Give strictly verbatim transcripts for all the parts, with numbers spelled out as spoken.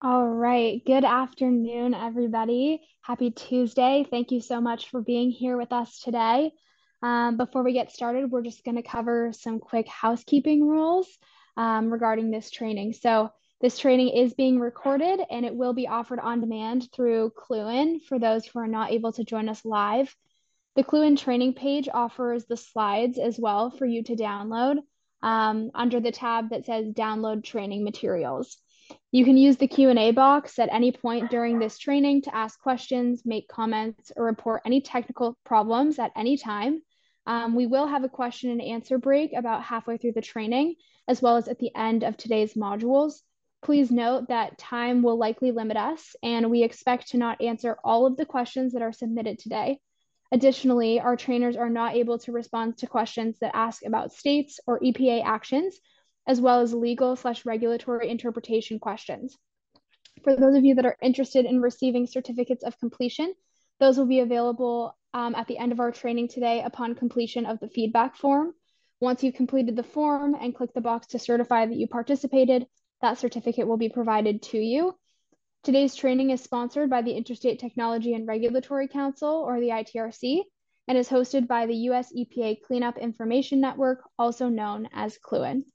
All right. Good afternoon, everybody. Happy Tuesday. Thank you so much for being here with us today. Um, before we get started, we're just going to cover some quick housekeeping rules um, regarding this training. So, this training is being recorded and it will be offered on demand through Cluin for those who are not able to join us live. The Cluin training page offers the slides as well for you to download um, under the tab that says Download Training Materials. You can use the Q and A box at any point during this training to ask questions, make comments, or report any technical problems at any time. Um, we will have a question and answer break about halfway through the training, as well as at the end of today's modules. Please note that time will likely limit us, and we expect to not answer all of the questions that are submitted today. Additionally, our trainers are not able to respond to questions that ask about states or E P A actions, as well as legal slash regulatory interpretation questions. For those of you that are interested in receiving certificates of completion, those will be available um, at the end of our training today upon completion of the feedback form. Once you've completed the form and click the box to certify that you participated, that certificate will be provided to you. Today's training is sponsored by the Interstate Technology and Regulatory Council, or the I T R C, and is hosted by the U S E P A Cleanup Information Network, also known as Cluin.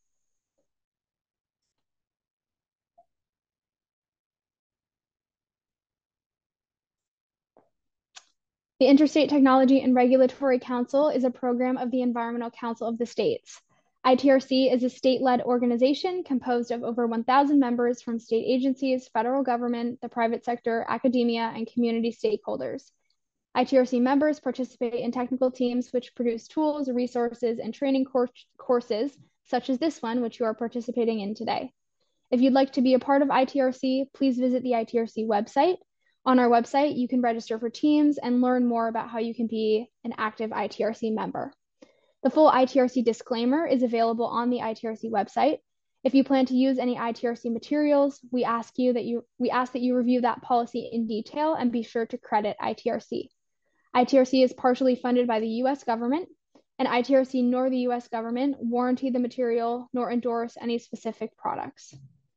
The Interstate Technology and Regulatory Council is a program of the Environmental Council of the States. I T R C is a state-led organization composed of over one thousand members from state agencies, federal government, the private sector, academia, and community stakeholders. I T R C members participate in technical teams which produce tools, resources, and training courses, such as this one, which you are participating in today. If you'd like to be a part of I T R C, please visit the I T R C website. On our website, you can register for teams and learn more about how you can be an active I T R C member. The full I T R C disclaimer is available on the I T R C website. If you plan to use any I T R C materials, we ask you that you we ask that you review that policy in detail and be sure to credit I T R C. I T R C is partially funded by the U S government, and I T R C nor the U S government warranty the material nor endorse any specific products.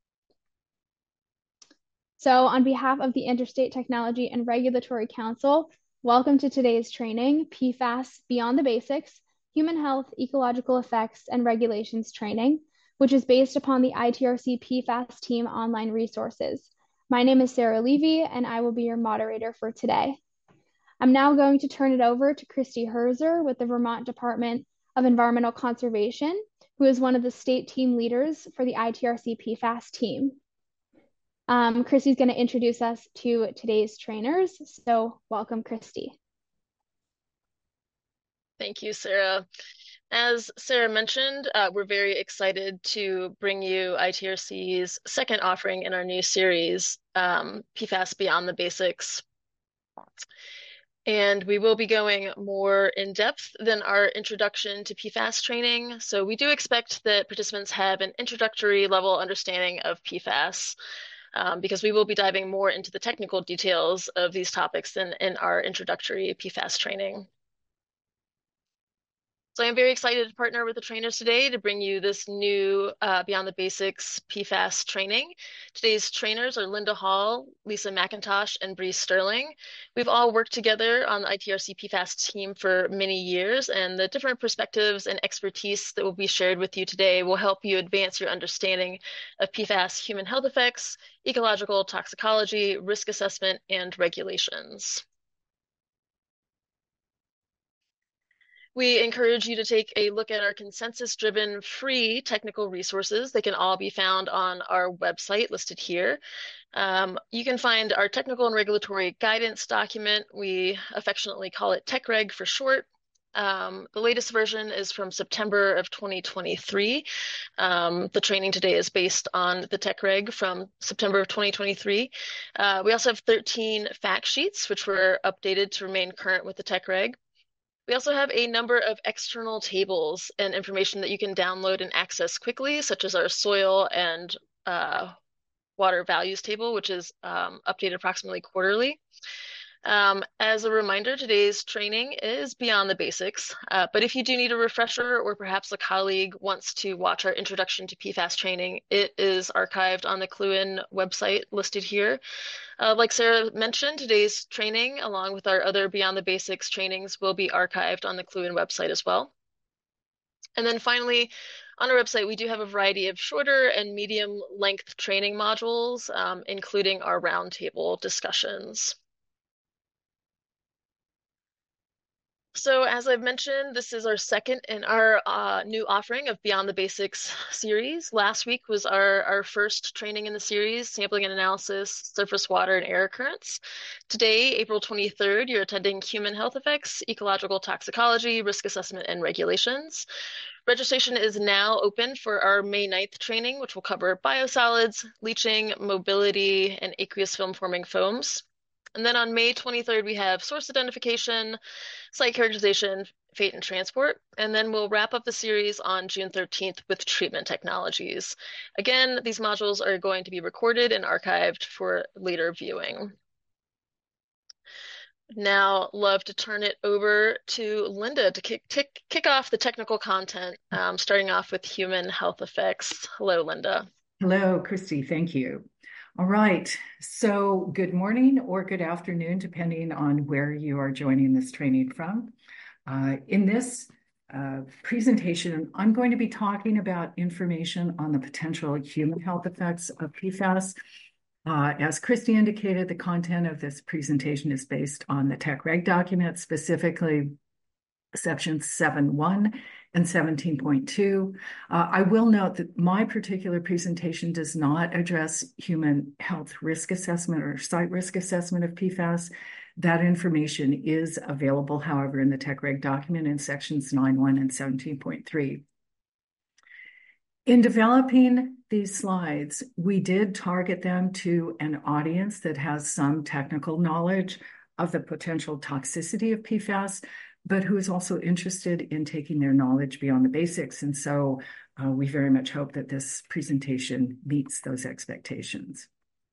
So on behalf of the Interstate Technology and Regulatory Council, welcome to today's training, P FAS Beyond the Basics, Human Health, Ecological Effects, and Regulations training, which is based upon the I T R C P FAS team online resources. My name is Sarah Levy, and I will be your moderator for today. I'm now going to turn it over to Christy Herzer with the Vermont Department of Environmental Conservation, who is one of the state team leaders for the I T R C P FAS team. Um, Christy's going to introduce us to today's trainers. So welcome, Christy. Thank you, Sarah. As Sarah mentioned, uh, we're very excited to bring you I T R C's second offering in our new series, um, P FAS Beyond the Basics. And we will be going more in depth than our introduction to P FAS training. So we do expect that participants have an introductory level understanding of P FAS. Um, because we will be diving more into the technical details of these topics than in our introductory P FAS training. So I'm very excited to partner with the trainers today to bring you this new uh, Beyond the Basics P FAS training. Today's trainers are Linda Hall, Lisa McIntosh, and Bree Sterling. We've all worked together on the I T R C P FAS team for many years, and the different perspectives and expertise that will be shared with you today will help you advance your understanding of P FAS human health effects, ecological toxicology, risk assessment, and regulations. We encourage you to take a look at our consensus-driven free technical resources. They can all be found on our website listed here. Um, you can find our technical and regulatory guidance document. We affectionately call it TechReg for short. Um, the latest version is from September of twenty twenty-three. Um, the training today is based on the TechReg from September of twenty twenty-three. Uh, we also have thirteen fact sheets, which were updated to remain current with the TechReg. We also have a number of external tables and information that you can download and access quickly, such as our soil and uh, water values table, which is um, updated approximately quarterly. Um, as a reminder, today's training is beyond the basics, uh, but if you do need a refresher or perhaps a colleague wants to watch our Introduction to P FAS training, it is archived on the Cluin website listed here. Uh, like Sarah mentioned, today's training, along with our other Beyond the Basics trainings, will be archived on the Cluin website as well. And then finally, on our website, we do have a variety of shorter and medium length training modules, um, including our roundtable discussions. So as I've mentioned, this is our second in our uh, new offering of Beyond the Basics series. Last week was our, our first training in the series, Sampling and Analysis, Surface Water and Air Currents. Today, April twenty-third, you're attending Human Health Effects, Ecological Toxicology, Risk Assessment and Regulations. Registration is now open for our May ninth training, which will cover biosolids, leaching, mobility, and aqueous film-forming foams. And then on May twenty-third, we have source identification, site characterization, fate, and transport. And then we'll wrap up the series on June thirteenth with treatment technologies. Again, these modules are going to be recorded and archived for later viewing. Now, love to turn it over to Linda to kick, kick, kick off the technical content, um, starting off with human health effects. Hello, Linda. Hello, Christy. Thank you. All right. So good morning or good afternoon, depending on where you are joining this training from. Uh, in this uh, presentation, I'm going to be talking about information on the potential human health effects of P FAS. Uh, as Christy indicated, the content of this presentation is based on the Tech Reg document, specifically Section seven point one and seventeen point two. Uh, I will note that my particular presentation does not address human health risk assessment or site risk assessment of P FAS. That information is available, however, in the Tech Reg document in sections nine point one and seventeen point three. In developing these slides, we did target them to an audience that has some technical knowledge of the potential toxicity of P FAS, but who is also interested in taking their knowledge beyond the basics. And so uh, we very much hope that this presentation meets those expectations.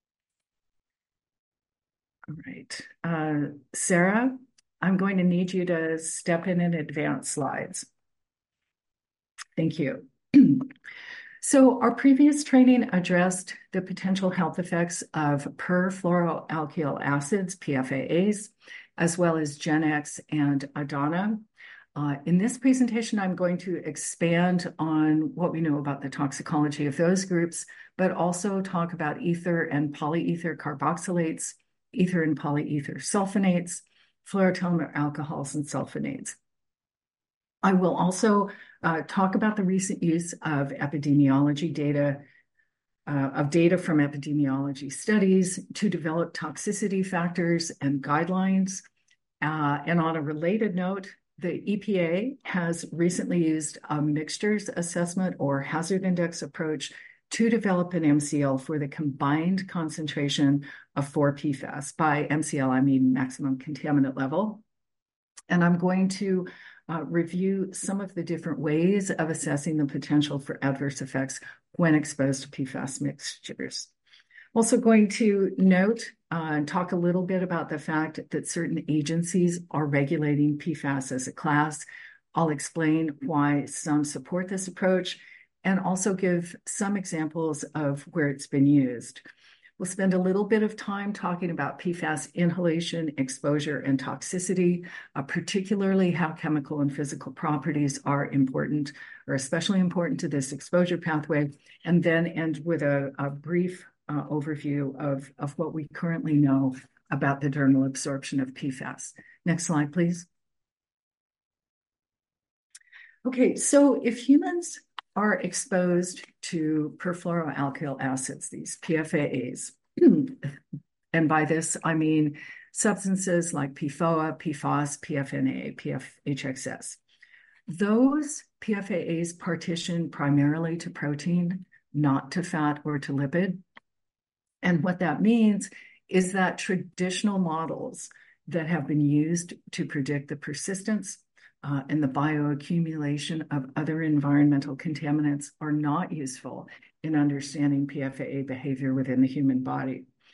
All right. Uh, Sarah, I'm going to need you to step in and advance slides. Thank you. So our previous training addressed the potential health effects of perfluoroalkyl acids, P F A As, as well as Genex and Adana. Uh, in this presentation, I'm going to expand on what we know about the toxicology of those groups, but also talk about ether and polyether carboxylates, ether and polyether sulfonates, fluorotelmer alcohols, and sulfonates. I will also uh, talk about the recent use of epidemiology data, uh, of data from epidemiology studies to develop toxicity factors and guidelines. Uh, and on a related note, the E P A has recently used a mixtures assessment or hazard index approach to develop an M C L for the combined concentration of four P FAS. By M C L, I mean maximum contaminant level. And I'm going to Uh, review some of the different ways of assessing the potential for adverse effects when exposed to P FAS mixtures. Also going to note uh, and talk a little bit about the fact that certain agencies are regulating P FAS as a class. I'll explain why some support this approach and also give some examples of where it's been used. We'll spend a little bit of time talking about P FAS inhalation, exposure, and toxicity, uh, particularly how chemical and physical properties are important or especially important to this exposure pathway, and then end with a, a brief uh, overview of, of what we currently know about the dermal absorption of P FAS. Next slide, please. Okay, so if humans are exposed to perfluoroalkyl acids, these P F A As, and by this I mean substances like P F O A, P FOS, P F N A, P F H X S. Those P F A As partition primarily to protein, not to fat or to lipid. And what that means is that traditional models that have been used to predict the persistence Uh, and the bioaccumulation of other environmental contaminants are not useful in understanding P F A A behavior within the human body.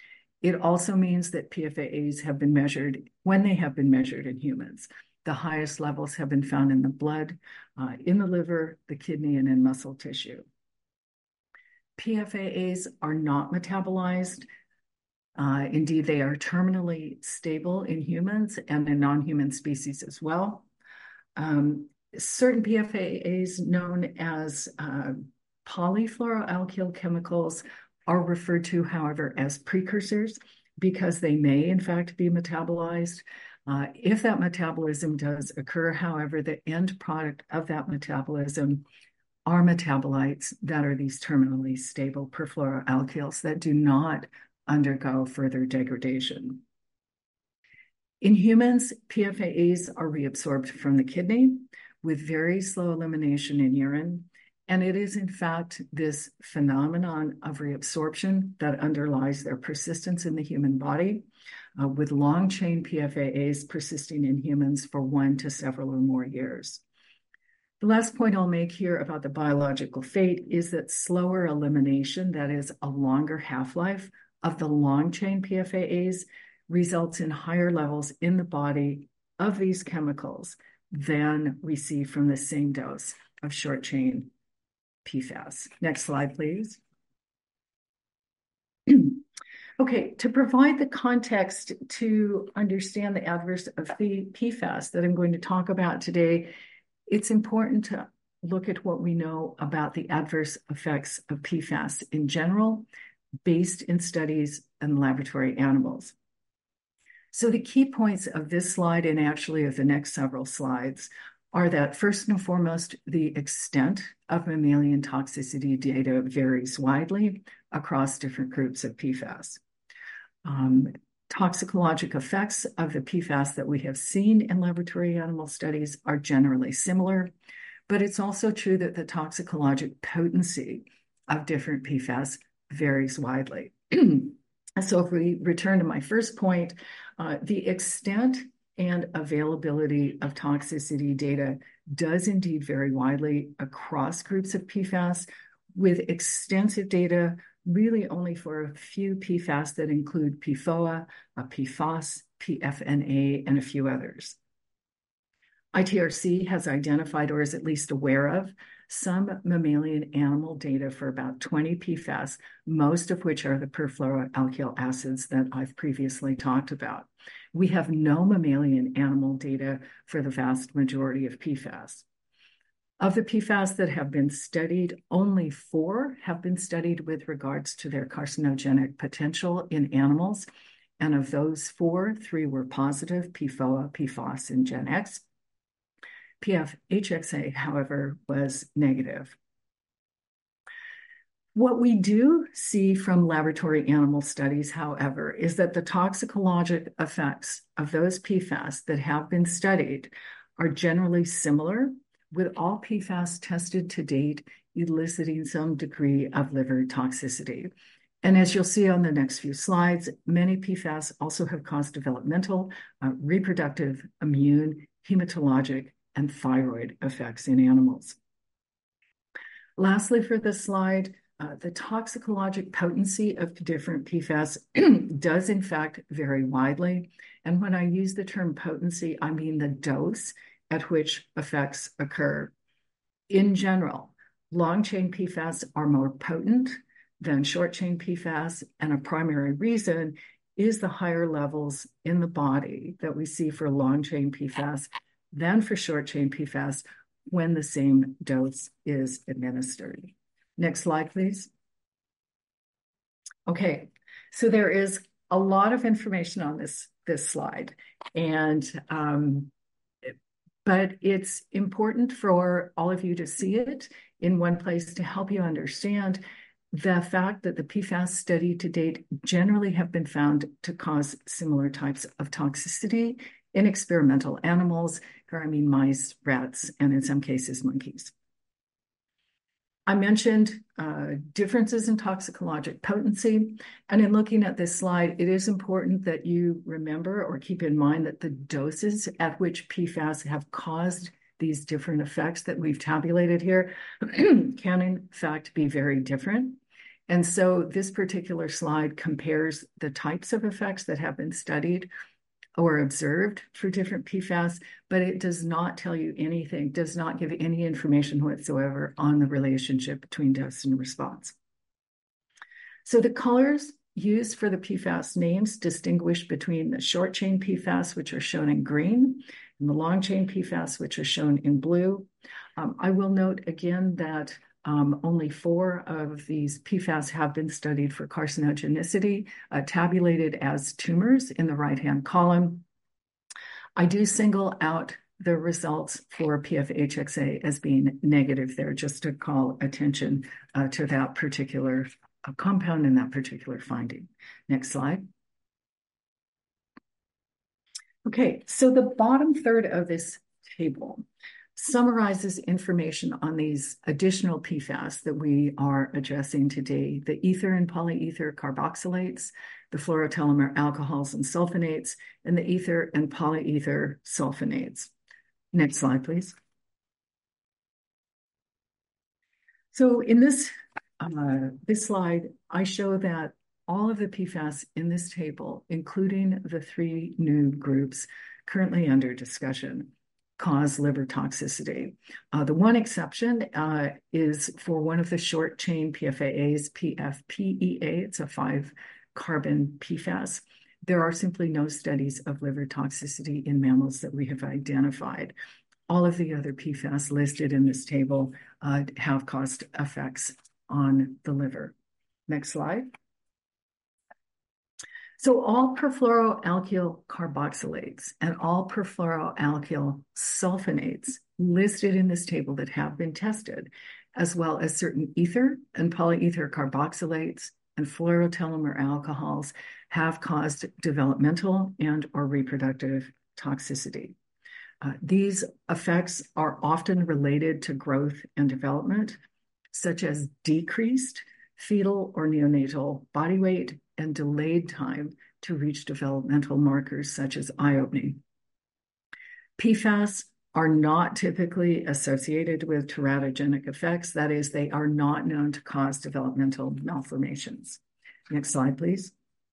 It also means that P F A As have been measured when they have been measured in humans. The highest levels have been found in the blood, uh, in the liver, the kidney, and in muscle tissue. P F A As are not metabolized. Uh, indeed, they are terminally stable in humans and in non-human species as well. Um, certain P F A As known as uh, polyfluoroalkyl chemicals are referred to, however, as precursors because they may, in fact, be metabolized. Uh, if that metabolism does occur, however, the end product of that metabolism are metabolites that are these terminally stable perfluoroalkyls that do not undergo further degradation. In humans, P F A As are reabsorbed from the kidney with very slow elimination in urine. And it is, in fact, this phenomenon of reabsorption that underlies their persistence in the human body, uh, with long-chain P F A As persisting in humans for one to several or more years. The last point I'll make here about the biological fate is that slower elimination, that is a longer half-life of the long-chain P F A As, results in higher levels in the body of these chemicals than we see from the same dose of short-chain P FAS. Next slide, please. Okay, to provide the context to understand the adverse of the P FAS that I'm going to talk about today, it's important to look at what we know about the adverse effects of P FAS in general, based in studies in laboratory animals. So the key points of this slide, and actually of the next several slides, are that first and foremost, the extent of mammalian toxicity data varies widely across different groups of P FAS. Um, toxicologic effects of the P FAS that we have seen in laboratory animal studies are generally similar, but it's also true that the toxicologic potency of different P FAS varies widely. So if we return to my first point, uh, the extent and availability of toxicity data does indeed vary widely across groups of P FAS, with extensive data really only for a few P FAS that include P F O A, P FOS, P F N A, and a few others. I T R C has identified, or is at least aware of, some mammalian animal data for about twenty P FAS, most of which are the perfluoroalkyl acids that I've previously talked about. We have no mammalian animal data for the vast majority of P FAS. Of the P FAS that have been studied, only four have been studied with regards to their carcinogenic potential in animals. And of those four, three were positive, P F O A, P FOS, and GenX. P F H X A, however, was negative. What we do see from laboratory animal studies, however, is that the toxicologic effects of those P FAS that have been studied are generally similar, with all P FAS tested to date eliciting some degree of liver toxicity. And as you'll see on the next few slides, many P FAS also have caused developmental, uh, reproductive, immune, hematologic, and thyroid effects in animals. Lastly, for this slide, uh, the toxicologic potency of different P FAS does in fact vary widely. And when I use the term potency, I mean the dose at which effects occur. In general, long-chain P FAS are more potent than short-chain P FAS, and a primary reason is the higher levels in the body that we see for long-chain P FAS than for short-chain P FAS when the same dose is administered. Next slide, please. Okay, so there is a lot of information on this, this slide, and um, but it's important for all of you to see it in one place to help you understand the fact that the P FAS study to date generally have been found to cause similar types of toxicity in experimental animals, here I mean mice, rats, and in some cases monkeys. I mentioned uh, differences in toxicologic potency, and in looking at this slide, it is important that you remember or keep in mind that the doses at which P FAS have caused these different effects that we've tabulated here can in fact be very different. And so this particular slide compares the types of effects that have been studied or observed for different P FAS, but it does not tell you anything, does not give any information whatsoever on the relationship between dose and response. So the colors used for the P FAS names distinguish between the short chain P FAS, which are shown in green, and the long chain P FAS, which are shown in blue. Um, I will note again that Um, only four of these P FAS have been studied for carcinogenicity, uh, tabulated as tumors in the right-hand column. I do single out the results for P F H X A as being negative there, just to call attention uh, to that particular uh, compound and that particular finding. Next slide. Okay, so the bottom third of this table summarizes information on these additional P FAS that we are addressing today, the ether and polyether carboxylates, the fluorotelomere alcohols and sulfonates, and the ether and polyether sulfonates. Next slide, please. So in this, uh, this slide, I show that all of the P FAS in this table, including the three new groups currently under discussion, cause liver toxicity. Uh, the one exception uh, is for one of the short chain P F A As, P F P E A. It's a five carbon P FAS. There are simply no studies of liver toxicity in mammals that we have identified. All of the other P FAS listed in this table uh, have caused effects on the liver. Next slide. So all perfluoroalkyl carboxylates and all perfluoroalkyl sulfonates listed in this table that have been tested, as well as certain ether and polyether carboxylates and fluorotelomere alcohols, have caused developmental and or reproductive toxicity. Uh, these effects are often related to growth and development, such as decreased fetal or neonatal body weight and delayed time to reach developmental markers such as eye opening. P FAS are not typically associated with teratogenic effects. That is, they are not known to cause developmental malformations. Next slide, please.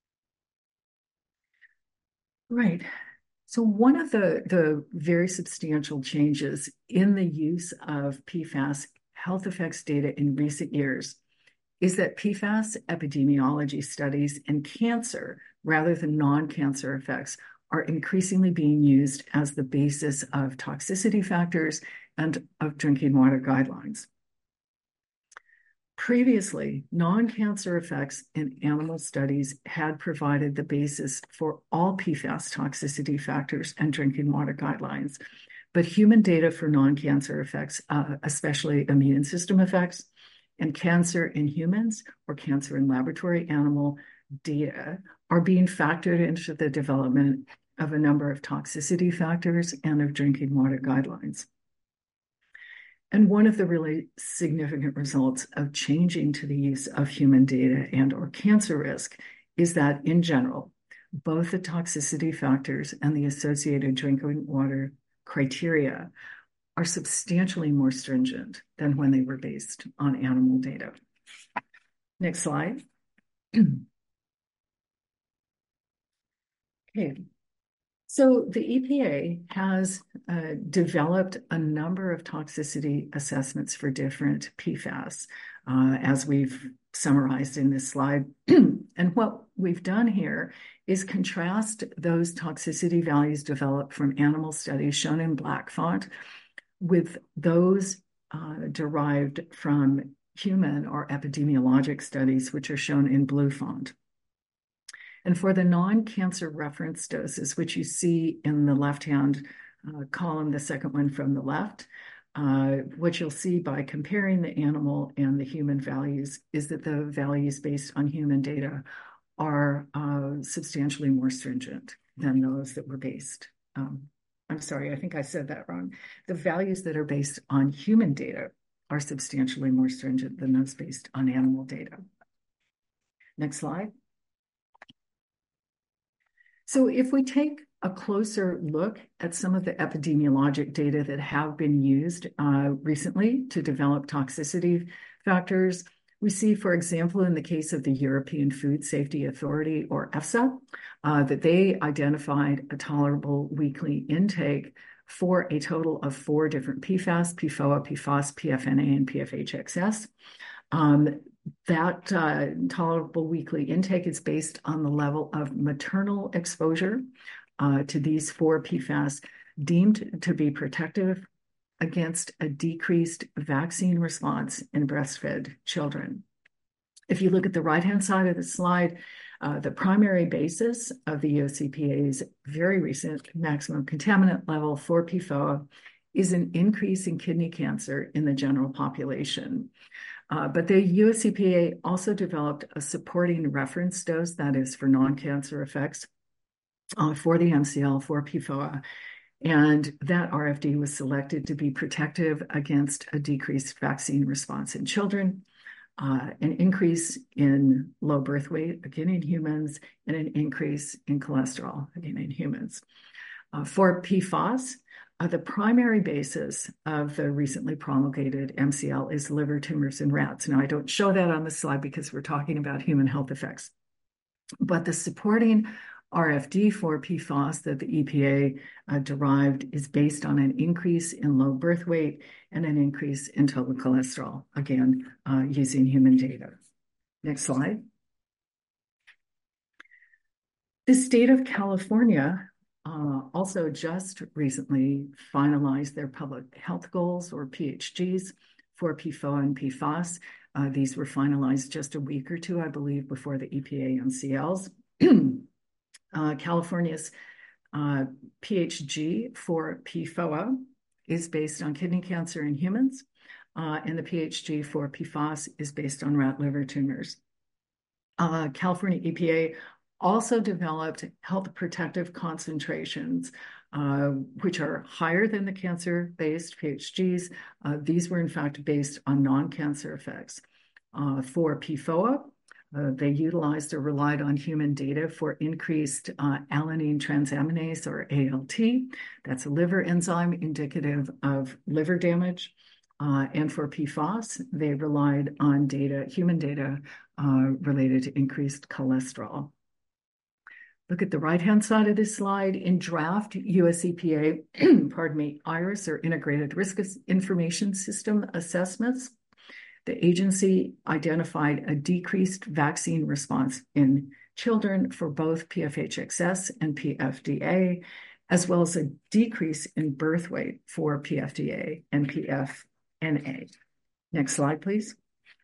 Right. So one of the, the very substantial changes in the use of P FAS health effects data in recent years is that P FAS epidemiology studies in cancer, rather than non-cancer effects, are increasingly being used as the basis of toxicity factors and of drinking water guidelines. Previously, non-cancer effects in animal studies had provided the basis for all P FAS toxicity factors and drinking water guidelines, but human data for non-cancer effects, uh, especially immune system effects, and cancer in humans or cancer in laboratory animal data are being factored into the development of a number of toxicity factors and of drinking water guidelines. And one of the really significant results of changing to the use of human data and or cancer risk is that in general, both the toxicity factors and the associated drinking water criteria are substantially more stringent than when they were based on animal data. Next slide. Okay. So the E P A has uh, developed a number of toxicity assessments for different P FAS, uh, as we've summarized in this slide. And what we've done here is contrast those toxicity values developed from animal studies shown in black font with those uh, derived from human or epidemiologic studies, which are shown in blue font. And for the non-cancer reference doses, which you see in the left-hand uh, column, the second one from the left, uh, what you'll see by comparing the animal and the human values is that the values based on human data are uh, substantially more stringent than those that were based. Um, I'm sorry, I think I said that wrong. The values that are based on human data are substantially more stringent than those based on animal data. Next slide. So if we take a closer look at some of the epidemiologic data that have been used uh, recently to develop toxicity factors, We see, for example, in the case of the European Food Safety Authority, or EFSA, uh, that they identified a tolerable weekly intake for a total of four different P FAS, P F O A, P FOS, P F N A, and P F H X S. Um, that uh, tolerable weekly intake is based on the level of maternal exposure uh, to these four P FAS deemed to be protective against a decreased vaccine response in breastfed children. If you look at the right-hand side of the slide, uh, the primary basis of the U S E P A's very recent maximum contaminant level for P F O A is an increase in kidney cancer in the general population. Uh, but the U S E P A also developed a supporting reference dose, that is for non-cancer effects, uh, for the M C L for P F O A. And that R F D was selected to be protective against a decreased vaccine response in children, uh, an increase in low birth weight, again in humans, and an increase in cholesterol, again in humans. Uh, for P FOS, uh, the primary basis of the recently promulgated M C L is liver tumors in rats. Now, I don't show that on the slide because we're talking about human health effects, but the supporting R F D for P FOS that the E P A uh, derived is based on an increase in low birth weight and an increase in total cholesterol, again, uh, using human data. Next slide. The state of California uh, also just recently finalized their public health goals, or P H Gs, for P F O A and P FOS. Uh, these were finalized just a week or two, I believe, before the E P A M C Ls. Uh, California's uh, P H G for P F O A is based on kidney cancer in humans, uh, and the P H G for P FOS is based on rat liver tumors. Uh, California E P A also developed health protective concentrations, uh, which are higher than the cancer-based P H Gs. Uh, these were, in fact, based on non-cancer effects. Uh, for P F O A, Uh, they utilized or relied on human data for increased uh, alanine transaminase, or A L T. That's a liver enzyme indicative of liver damage. Uh, and for P FOS, they relied on data, human data uh, related to increased cholesterol. Look at the right-hand side of this slide. In draft U S E P A, pardon me, IRIS, or Integrated Risk Information System assessments, the agency identified a decreased vaccine response in children for both P F H X S and P F D A, as well as a decrease in birth weight for P F D A and P F N A. Next slide, please.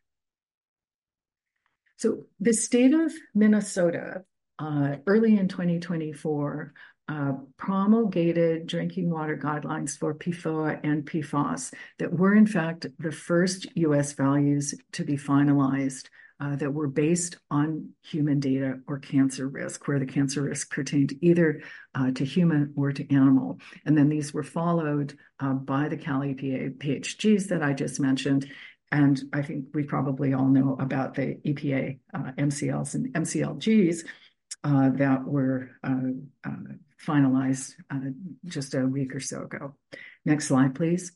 So the state of Minnesota, uh, early in twenty twenty-four, Uh, promulgated drinking water guidelines for P F O A and P FOS that were, in fact, the first U S values to be finalized uh, that were based on human data or cancer risk, where the cancer risk pertained either uh, to human or to animal. And then these were followed uh, by the Cal E P A P H Gs that I just mentioned. And I think we probably all know about the E P A uh, M C Ls and M C L Gs uh, that were uh, uh, finalized uh, just a week or so ago. Next slide, please.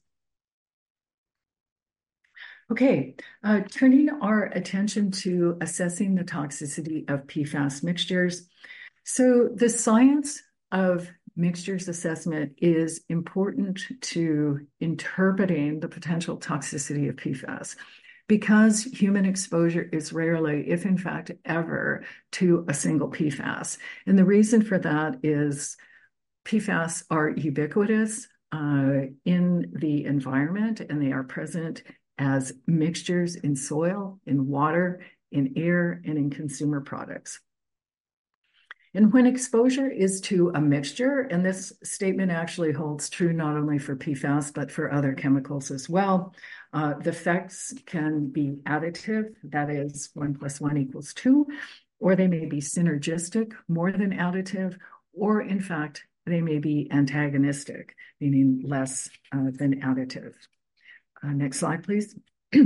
Okay, uh, turning our attention to assessing the toxicity of P FAS mixtures. So the science of mixtures assessment is important to interpreting the potential toxicity of P FAS, because human exposure is rarely, if in fact ever, to a single P FAS. And the reason for that is P FAS are ubiquitous uh, in the environment, and they are present as mixtures in soil, in water, in air, and in consumer products. And when exposure is to a mixture, and this statement actually holds true not only for P FAS, but for other chemicals as well, uh, the effects can be additive, that is one plus one equals two, or they may be synergistic, more than additive, or in fact, they may be antagonistic, meaning less uh, than additive. Uh, next slide, please.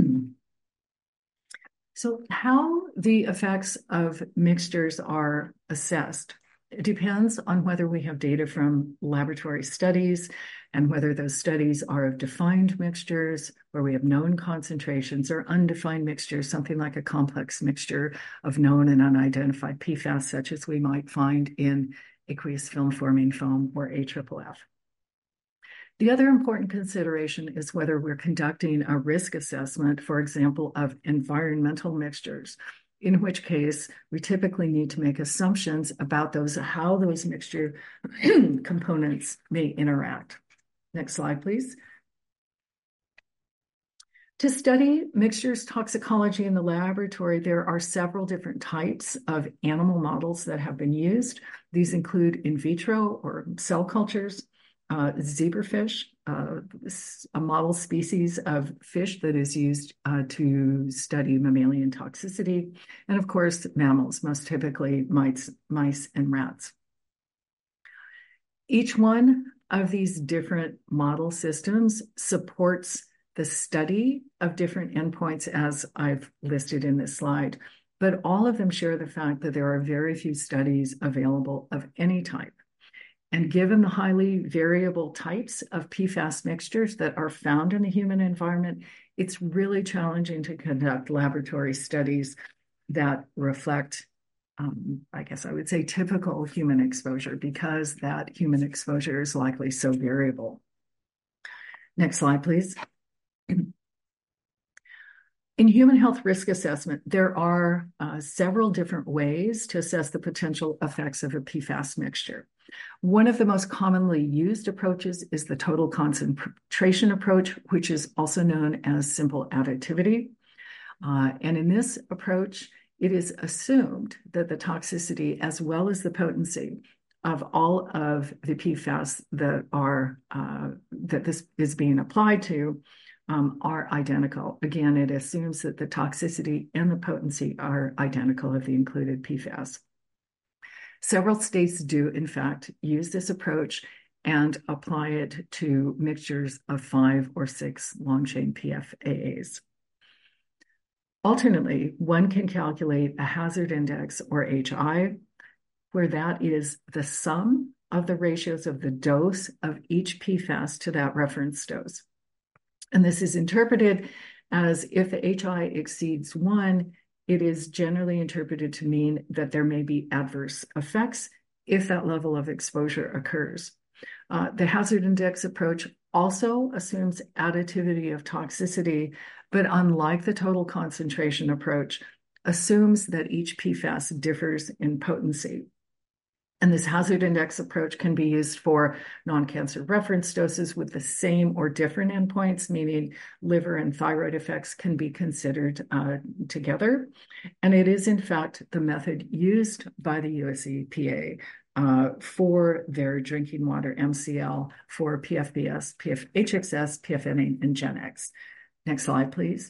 So how the effects of mixtures are assessed, it depends on whether we have data from laboratory studies, and whether those studies are of defined mixtures where we have known concentrations or undefined mixtures, something like a complex mixture of known and unidentified P FAS, such as we might find in aqueous film-forming foam or A F F F. The other important consideration is whether we're conducting a risk assessment, for example, of environmental mixtures, in which case we typically need to make assumptions about those, how those mixture components may interact. Next slide, please. To study mixtures toxicology in the laboratory, there are several different types of animal models that have been used. These include in vitro or cell cultures, uh, zebrafish, uh, a model species of fish that is used uh, to study mammalian toxicity, and of course, mammals, most typically mice, mice and rats. Each one of these different model systems supports the study of different endpoints as I've listed in this slide, but all of them share the fact that there are very few studies available of any type. And given the highly variable types of P FAS mixtures that are found in the human environment, it's really challenging to conduct laboratory studies that reflect, um, I guess I would say, typical human exposure, because that human exposure is likely so variable. Next slide, please. In human health risk assessment, there are uh, several different ways to assess the potential effects of a P FAS mixture. One of the most commonly used approaches is the total concentration approach, which is also known as simple additivity. Uh, and in this approach, it is assumed that the toxicity as well as the potency of all of the P FAS that are uh, that this is being applied to um, are identical. Again, it assumes that the toxicity and the potency are identical of the included P FAS. Several states do, in fact, use this approach and apply it to mixtures of five or six long-chain P F A As. Alternately, one can calculate a hazard index, or H I, where that is the sum of the ratios of the dose of each P FAS to that reference dose. And this is interpreted as if the H I exceeds one, it is generally interpreted to mean that there may be adverse effects if that level of exposure occurs. Uh, the hazard index approach also assumes additivity of toxicity, but unlike the total concentration approach, assumes that each P FAS differs in potency. And this hazard index approach can be used for non-cancer reference doses with the same or different endpoints, meaning liver and thyroid effects can be considered uh, together. And it is, in fact, the method used by the U S E P A uh, for their drinking water M C L for P F B S, P F H X S, P F N A, and GenX. Next slide, please.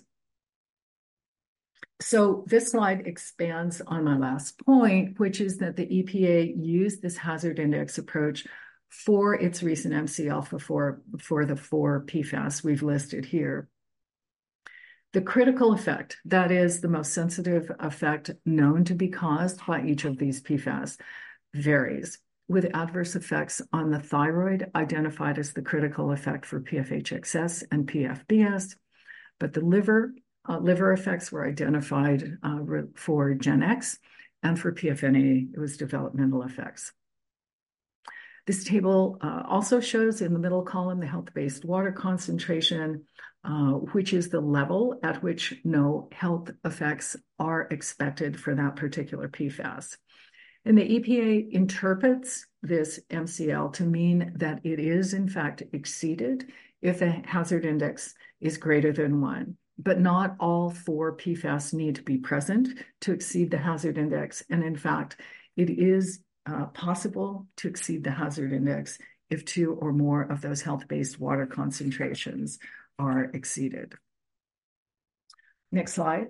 So this slide expands on my last point, which is that the E P A used this hazard index approach for its recent M C L for, for the four P FAS we've listed here. The critical effect, that is the most sensitive effect known to be caused by each of these P FAS, varies, with adverse effects on the thyroid identified as the critical effect for P F H X S and P F B S, but the liver Uh, liver effects were identified uh, for GenX, and for P F N A, it was developmental effects. This table uh, also shows in the middle column the health-based water concentration, uh, which is the level at which no health effects are expected for that particular P FAS. And the E P A interprets this M C L to mean that it is, in fact, exceeded if the hazard index is greater than one. But not all four P FAS need to be present to exceed the hazard index. And in fact, it is uh, possible to exceed the hazard index if two or more of those health-based water concentrations are exceeded. Next slide.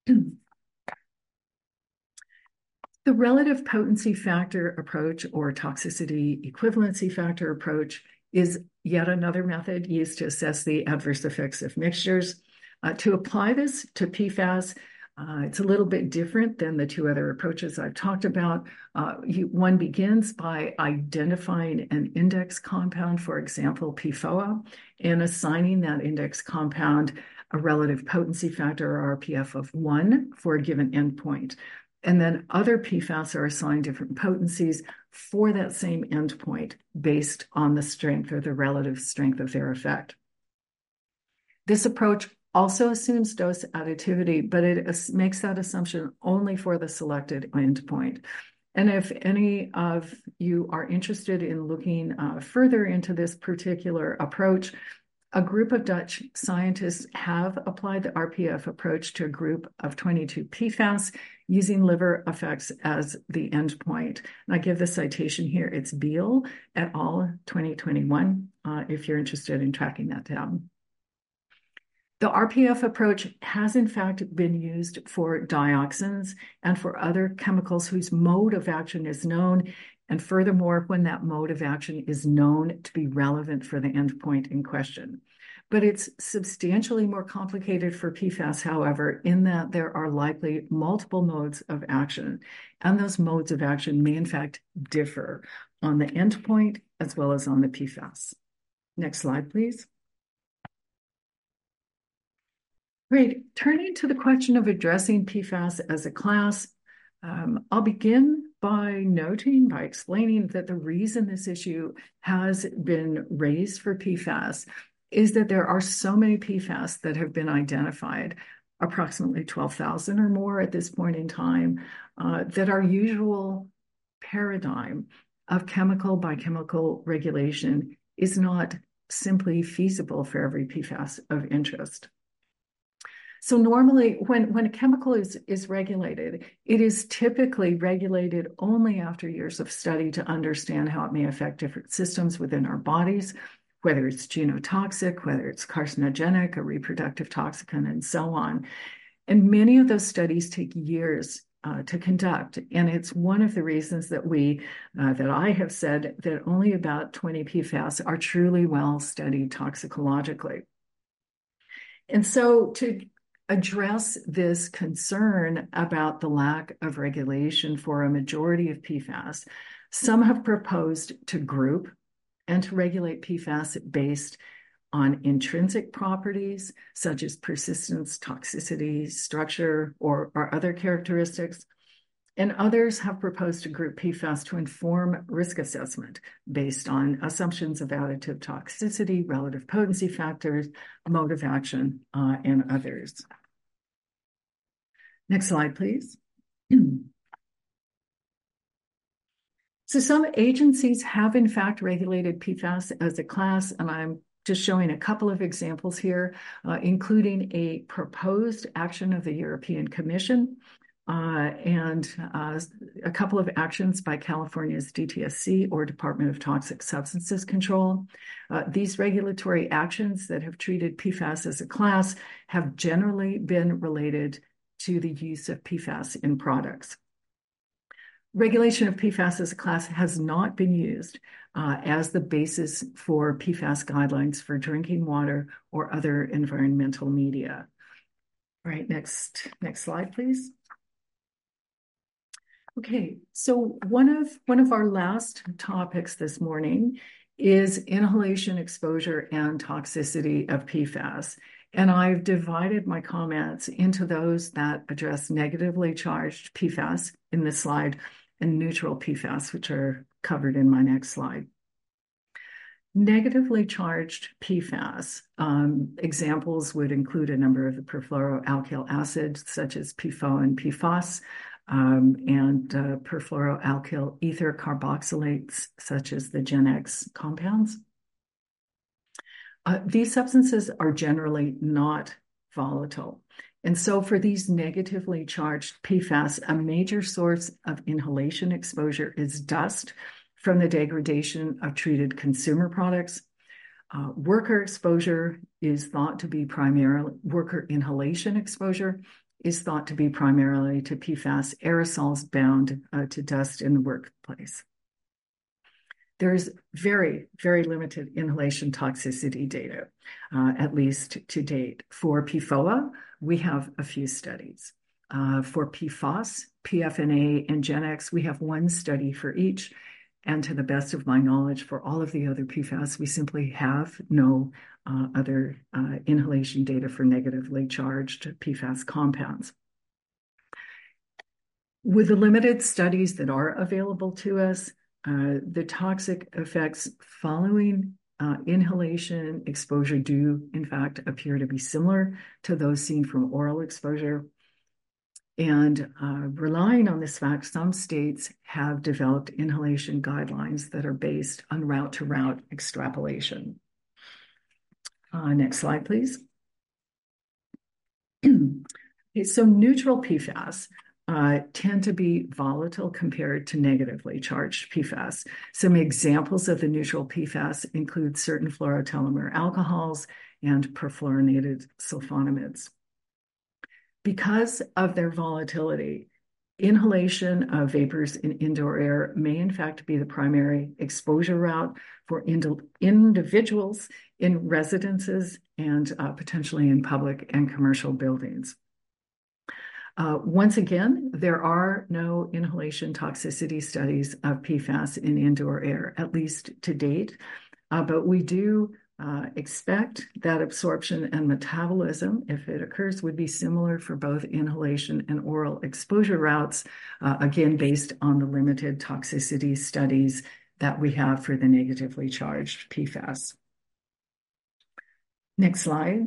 The relative potency factor approach, or toxicity equivalency factor approach, is yet another method used to assess the adverse effects of mixtures. Uh, to apply this to P FAS, Uh, it's a little bit different than the two other approaches I've talked about. Uh, you, one begins by identifying an index compound, for example, P F O A, and assigning that index compound a relative potency factor, or R P F, of one for a given endpoint. And then other P FAS are assigned different potencies for that same endpoint based on the strength or the relative strength of their effect. This approach also assumes dose additivity, but it makes that assumption only for the selected endpoint. And if any of you are interested in looking uh, further into this particular approach, a group of Dutch scientists have applied the R P F approach to a group of twenty-two P FAS using liver effects as the endpoint. And I give the citation here. It's Beal et al. twenty twenty-one, uh, if you're interested in tracking that down. The R P F approach has in fact been used for dioxins and for other chemicals whose mode of action is known. And furthermore, when that mode of action is known to be relevant for the endpoint in question. But it's substantially more complicated for P FAS, however, in that there are likely multiple modes of action. And those modes of action may in fact differ on the endpoint as well as on the P FAS. Next slide, please. Great. Turning to the question of addressing P FAS as a class, um, I'll begin by noting, by explaining that the reason this issue has been raised for P FAS is that there are so many P FAS that have been identified, approximately twelve thousand or more at this point in time, uh, that our usual paradigm of chemical by chemical regulation is not simply feasible for every P FAS of interest. So normally when, when a chemical is, is regulated, it is typically regulated only after years of study to understand how it may affect different systems within our bodies, whether it's genotoxic, whether it's carcinogenic, a reproductive toxicant, and so on. And many of those studies take years uh, to conduct. And it's one of the reasons that we, uh, that I have said that only about twenty P FAS are truly well studied toxicologically. And so to address this concern about the lack of regulation for a majority of P FAS, some have proposed to group and to regulate P FAS based on intrinsic properties, such as persistence, toxicity, structure, or, or other characteristics. And others have proposed to group P FAS to inform risk assessment based on assumptions of additive toxicity, relative potency factors, mode of action, uh, and others. Next slide, please. So some agencies have in fact regulated P FAS as a class, and I'm just showing a couple of examples here, uh, including a proposed action of the European Commission uh, and uh, a couple of actions by California's D T S C, or Department of Toxic Substances Control. Uh, these regulatory actions that have treated P FAS as a class have generally been related to the use of P FAS in products. Regulation of P FAS as a class has not been used uh, as the basis for P FAS guidelines for drinking water or other environmental media. All right, next, next slide, please. Okay, so one of, one of our last topics this morning is inhalation exposure and toxicity of P FAS. And I've divided my comments into those that address negatively charged P FAS in this slide and neutral P FAS, which are covered in my next slide. Negatively charged P FAS, um, examples would include a number of the perfluoroalkyl acids, such as P F O and P FOS, um, and uh, perfluoroalkyl ether carboxylates, such as the Gen-X compounds. Uh, these substances are generally not volatile. And so for these negatively charged P FAS, a major source of inhalation exposure is dust from the degradation of treated consumer products. Uh, worker exposure is thought to be primarily, worker inhalation exposure is thought to be primarily to P FAS aerosols bound uh, to dust in the workplace. There's very, very limited inhalation toxicity data, uh, at least to date. For P F O A, we have a few studies. Uh, for P FAS, P F N A, and GenX, we have one study for each. And to the best of my knowledge, for all of the other P FAS, we simply have no uh, other uh, inhalation data for negatively charged P FAS compounds. With the limited studies that are available to us, uh, the toxic effects following uh, inhalation exposure do, in fact, appear to be similar to those seen from oral exposure. And uh, relying on this fact, some states have developed inhalation guidelines that are based on route-to-route extrapolation. Uh, next slide, please. Okay, so neutral P FAS uh, tend to be volatile compared to negatively charged P FAS. Some examples of the neutral P FAS include certain fluorotelomere alcohols and perfluorinated sulfonamides. Because of their volatility, inhalation of vapors in indoor air may in fact be the primary exposure route for ind individuals in residences and uh, potentially in public and commercial buildings. Uh, once again, there are no inhalation toxicity studies of P FAS in indoor air, at least to date, uh, but we do Uh, expect that absorption and metabolism, if it occurs, would be similar for both inhalation and oral exposure routes, uh, again, based on the limited toxicity studies that we have for the negatively charged P FAS. Next slide.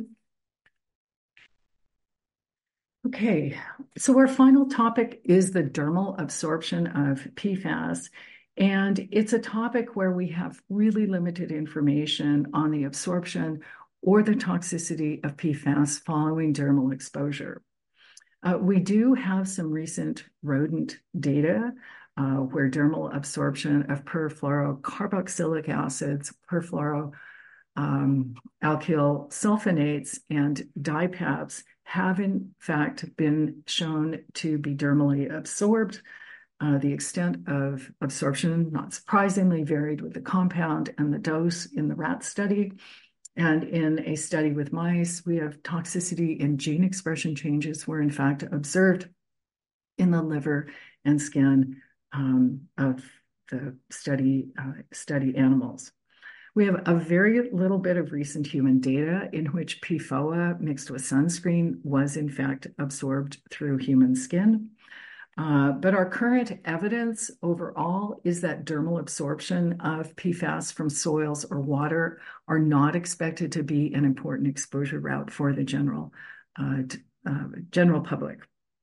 Okay, so our final topic is the dermal absorption of P FAS. And it's a topic where we have really limited information on the absorption or the toxicity of P FAS following dermal exposure. Uh, we do have some recent rodent data uh, where dermal absorption of perfluorocarboxylic acids, perfluoroalkyl um, sulfonates, and dipabs have in fact been shown to be dermally absorbed. Uh, the extent of absorption, not surprisingly, varied with the compound and the dose in the rat study. And in a study with mice, we have toxicity in gene expression changes were in fact observed in the liver and skin um, of the study, uh, study animals. We have a very little bit of recent human data in which P F O A mixed with sunscreen was in fact absorbed through human skin. Uh, but our current evidence overall is that dermal absorption of P FAS from soils or water are not expected to be an important exposure route for the general, uh, uh, general public.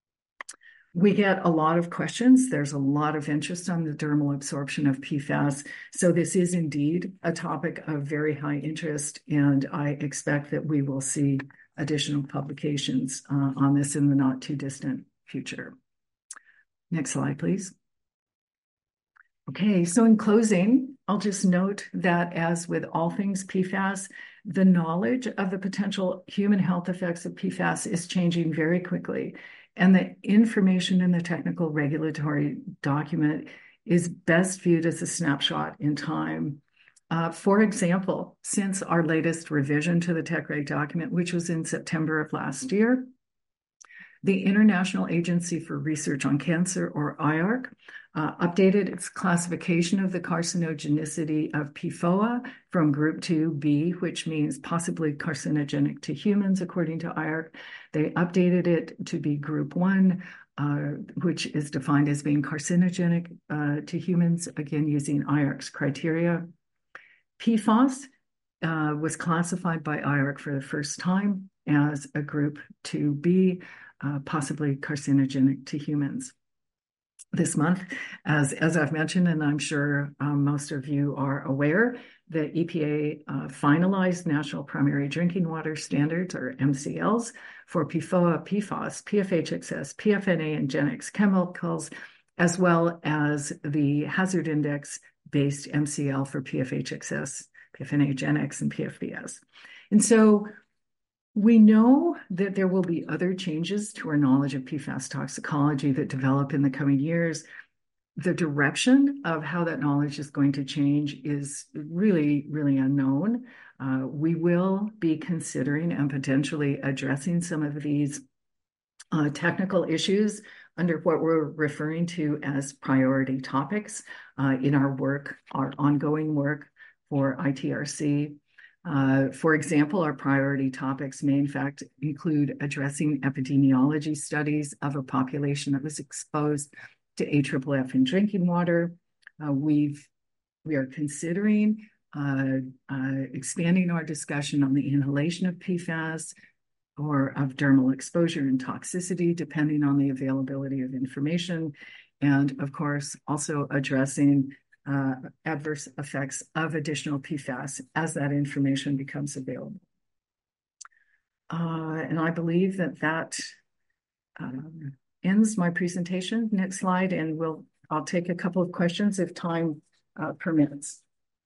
We get a lot of questions. There's a lot of interest on the dermal absorption of P FAS. So this is indeed a topic of very high interest, and I expect that we will see additional publications uh, on this in the not too distant future. Next slide, please. Okay, so in closing, I'll just note that as with all things P FAS, the knowledge of the potential human health effects of P FAS is changing very quickly, and the information in the technical regulatory document is best viewed as a snapshot in time. Uh, for example, since our latest revision to the Tech Reg document, which was in September of last year, the International Agency for Research on Cancer, or I A R C, uh, updated its classification of the carcinogenicity of P F O A from Group two B, which means possibly carcinogenic to humans, according to I A R C. They updated it to be Group one, uh, which is defined as being carcinogenic uh, to humans, again, using I A R C's criteria. P FAS uh, was classified by I A R C for the first time as a Group two B, Uh, possibly carcinogenic to humans. This month, as, as I've mentioned, and I'm sure um, most of you are aware, the E P A uh, finalized National Primary Drinking Water Standards, or M C Ls, for P F O A, P FAS, P F H X S, P F N A, and GenX chemicals, as well as the Hazard Index-based M C L for P F H X S, P F N A, GenX, and P F B S. And so we know that there will be other changes to our knowledge of P FAS toxicology that develop in the coming years. The direction of how that knowledge is going to change is really, really unknown. Uh, we will be considering and potentially addressing some of these uh, technical issues under what we're referring to as priority topics uh, in our work, our ongoing work for I T R C. Uh, for example, our priority topics may in fact include addressing epidemiology studies of a population that was exposed to A F F F in drinking water. Uh, we've, we are considering uh, uh, expanding our discussion on the inhalation of P FAS, or of dermal exposure and toxicity, depending on the availability of information. And of course, also addressing uh, adverse effects of additional P FAS as that information becomes available. Uh, and I believe that that um, ends my presentation. Next slide, and we'll, I'll take a couple of questions if time uh, permits.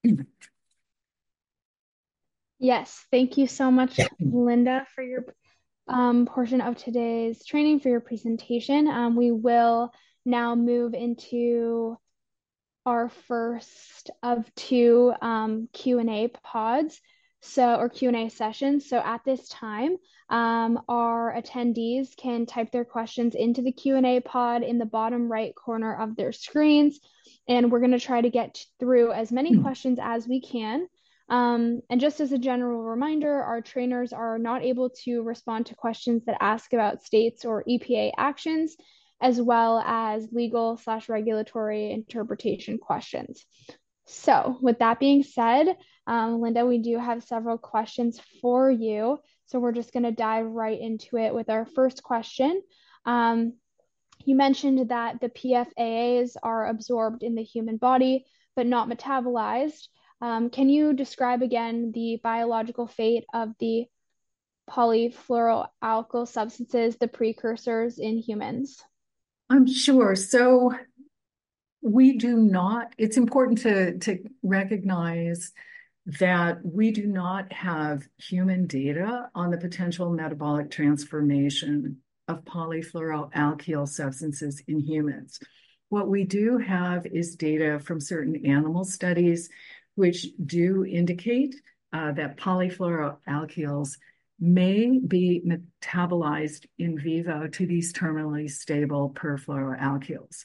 Yes, thank you so much, Linda, for your um, portion of today's training, for your presentation. Um, we will now move into our first of two um, Q and A pods, so or Q and A sessions. So at this time, um, our attendees can type their questions into the Q and A pod in the bottom right corner of their screens, and we're going to try to get through as many mm-hmm. questions as we can. Um, and just as a general reminder, our trainers are not able to respond to questions that ask about states or E P A actions, as well as legal slash regulatory interpretation questions. So with that being said, um, Linda, we do have several questions for you. So we're just going to dive right into it with our first question. Um, you mentioned that the P F A As are absorbed in the human body, but not metabolized. Um, can you describe again the biological fate of the polyfluoroalkyl substances, the precursors in humans? I'm sure. So we do not, it's important to, to recognize that we do not have human data on the potential metabolic transformation of polyfluoroalkyl substances in humans. What we do have is data from certain animal studies which do indicate uh, that polyfluoroalkyls may be metabolized in vivo to these terminally stable perfluoroalkyls.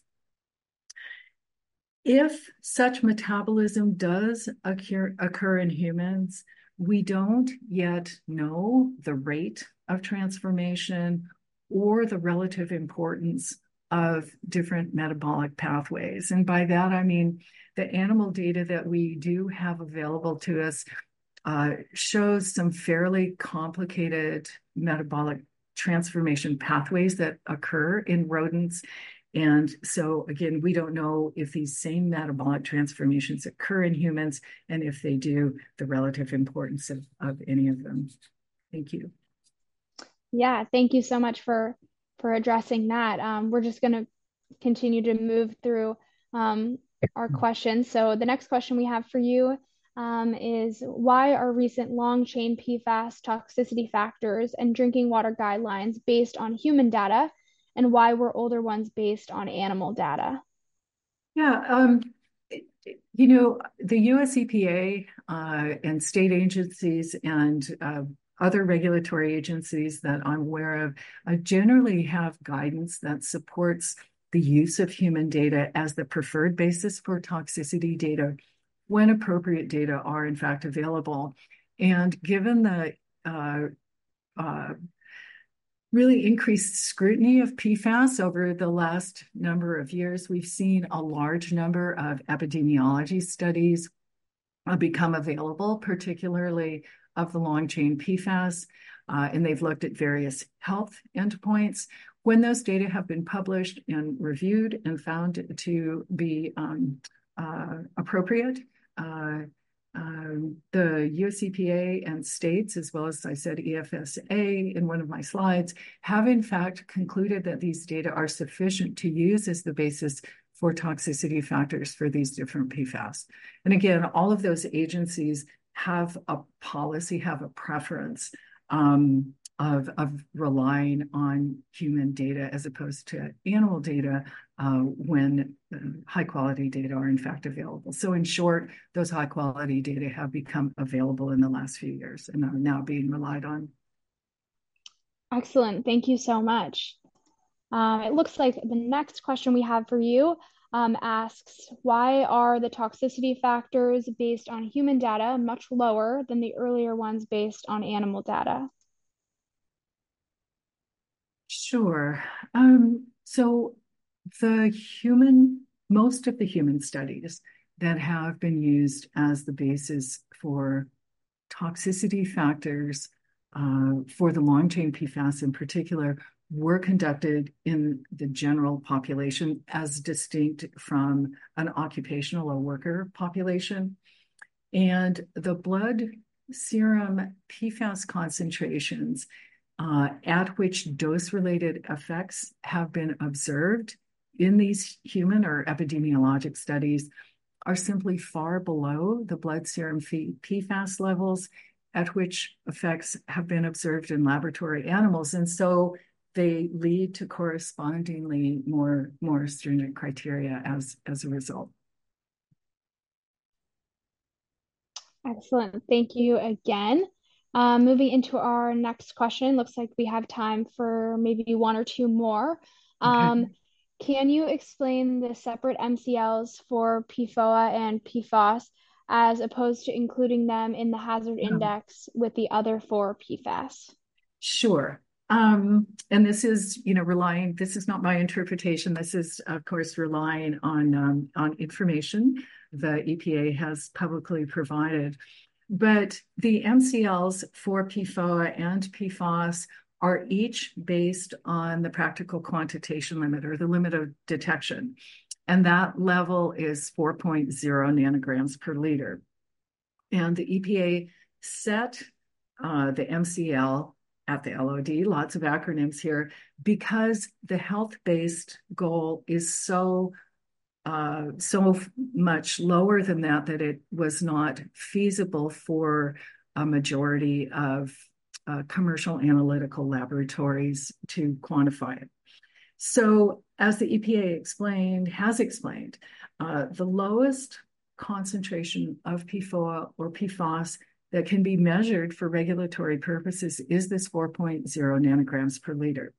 If such metabolism does occur, occur in humans, we don't yet know the rate of transformation or the relative importance of different metabolic pathways. And by that, I mean the animal data that we do have available to us uh, shows some fairly complicated metabolic transformation pathways that occur in rodents. And so again, we don't know if these same metabolic transformations occur in humans, and if they do, the relative importance of, of any of them. Thank you. Yeah, thank you so much for, for addressing that. Um, we're just going to continue to move through um, our questions. So the next question we have for you um, is, why are recent long-chain P FAS toxicity factors and drinking water guidelines based on human data, and why were older ones based on animal data? Yeah, um, you know, the U S E P A uh, and state agencies and uh, other regulatory agencies that I'm aware of uh, generally have guidance that supports the use of human data as the preferred basis for toxicity data when appropriate data are in fact available. And given the uh, uh, really increased scrutiny of P FAS over the last number of years, we've seen a large number of epidemiology studies uh, become available, particularly of the long-chain P FAS, uh, and they've looked at various health endpoints. When those data have been published and reviewed and found to be um, uh, appropriate, uh, Um, the U S E P A and states, as well as I said, E F S A in one of my slides, have in fact concluded that these data are sufficient to use as the basis for toxicity factors for these different P FAS. And again, all of those agencies have a policy, have a preference um, of, of relying on human data as opposed to animal data uh, when uh, high quality data are in fact available. So in short, those high quality data have become available in the last few years and are now being relied on. Excellent. Thank you so much. Um, it looks like the next question we have for you um, asks, why are the toxicity factors based on human data much lower than the earlier ones based on animal data? Sure. Um, so the human, most of the human studies that have been used as the basis for toxicity factors uh, for the long-chain P FAS in particular were conducted in the general population as distinct from an occupational or worker population. And the blood serum P FAS concentrations uh, at which dose-related effects have been observed in these human or epidemiologic studies are simply far below the blood serum P FAS levels at which effects have been observed in laboratory animals. And so they lead to correspondingly more, more stringent criteria as, as a result. Excellent. Thank you again. Um, moving into our next question, looks like we have time for maybe one or two more. Um, Okay. can you explain the separate M C Ls for P FOA and P FOS as opposed to including them in the hazard index with the other four P FAS? Sure. Um, and this is, you know, relying, this is not my interpretation. This is, of course, relying on, um, on information the E P A has publicly provided. But the M C Ls for P FOA and P FOS are each based on the practical quantitation limit or the limit of detection. And that level is four point zero nanograms per liter. And the E P A set uh, the M C L at the L O D, lots of acronyms here, because the health-based goal is so uh, so much lower than that that it was not feasible for a majority of uh, commercial analytical laboratories to quantify it. So, as the E P A explained, has explained, uh, the lowest concentration of P FOA or P FOS that can be measured for regulatory purposes is this four point zero nanograms per liter.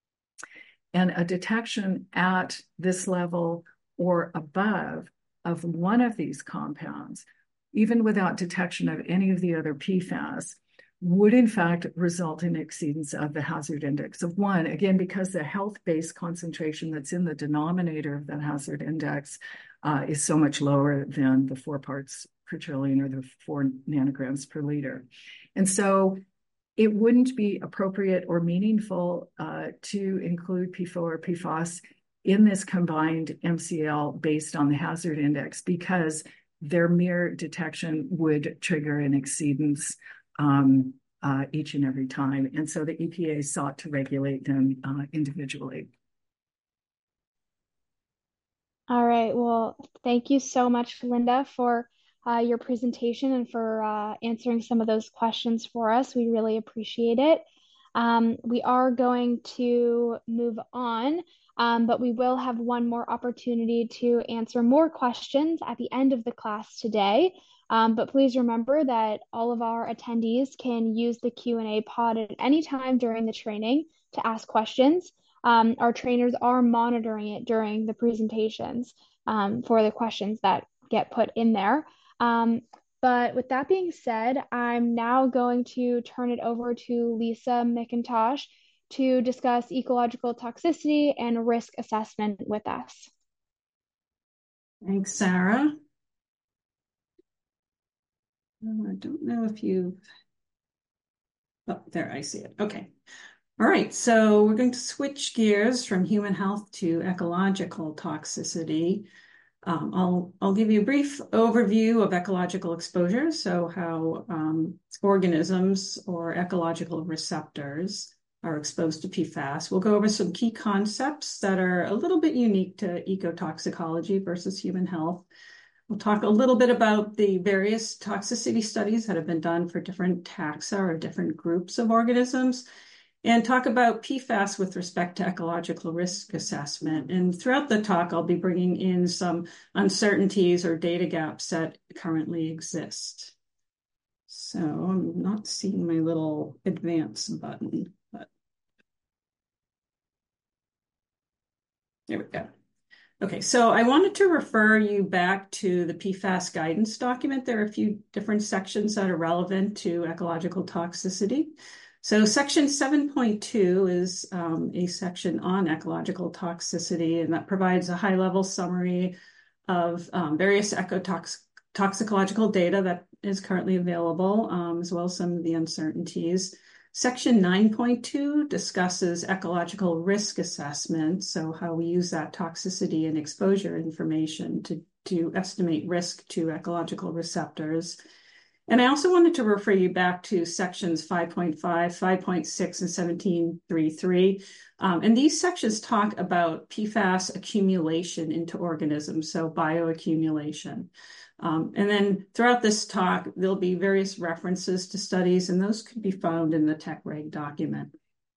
And a detection at this level or above of one of these compounds, even without detection of any of the other P FAS, would in fact result in exceedance of the hazard index of one, again, because the health-based concentration that's in the denominator of the hazard index uh, is so much lower than the four parts per trillion or the four nanograms per liter. And so it wouldn't be appropriate or meaningful uh, to include P FOA or P FOS in this combined M C L based on the hazard index because their mere detection would trigger an exceedance um, uh, each and every time. And so the E P A sought to regulate them uh, individually. All right. Well, thank you so much, Linda, for uh, your presentation and for uh, answering some of those questions for us. We really appreciate it. Um, we are going to move on, um, but we will have one more opportunity to answer more questions at the end of the class today. Um, but please remember that all of our attendees can use the Q and A pod at any time during the training to ask questions. Um, our trainers are monitoring it during the presentations um, for the questions that get put in there. Um, but with that being said, I'm now going to turn it over to Lisa McIntosh to discuss ecological toxicity and risk assessment with us. Thanks, Sarah. I don't know if you've, oh, there, I see it. Okay. All right, so we're going to switch gears from human health to ecological toxicity. Um, I'll, I'll give you a brief overview of ecological exposure, so how um, organisms or ecological receptors are exposed to P FAS. We'll go over some key concepts that are a little bit unique to ecotoxicology versus human health. We'll talk a little bit about the various toxicity studies that have been done for different taxa or different groups of organisms, and talk about P FAS with respect to ecological risk assessment. And throughout the talk, I'll be bringing in some uncertainties or data gaps that currently exist. So I'm not seeing my little advance button, but There we go. Okay, so I wanted to refer you back to the P FAS guidance document. There are a few different sections that are relevant to ecological toxicity. So section seven point two is um, a section on ecological toxicity, and that provides a high-level summary of um, various ecotoxicological data that is currently available, um, as well as some of the uncertainties. Section nine point two discusses ecological risk assessment, so how we use that toxicity and exposure information to, to estimate risk to ecological receptors. And I also wanted to refer you back to sections five point five, five point six, and seventeen point thirty-three. Um, and these sections talk about P FAS accumulation into organisms, so bioaccumulation. Um, and then throughout this talk, there'll be various references to studies, and those could be found in the TechReg document.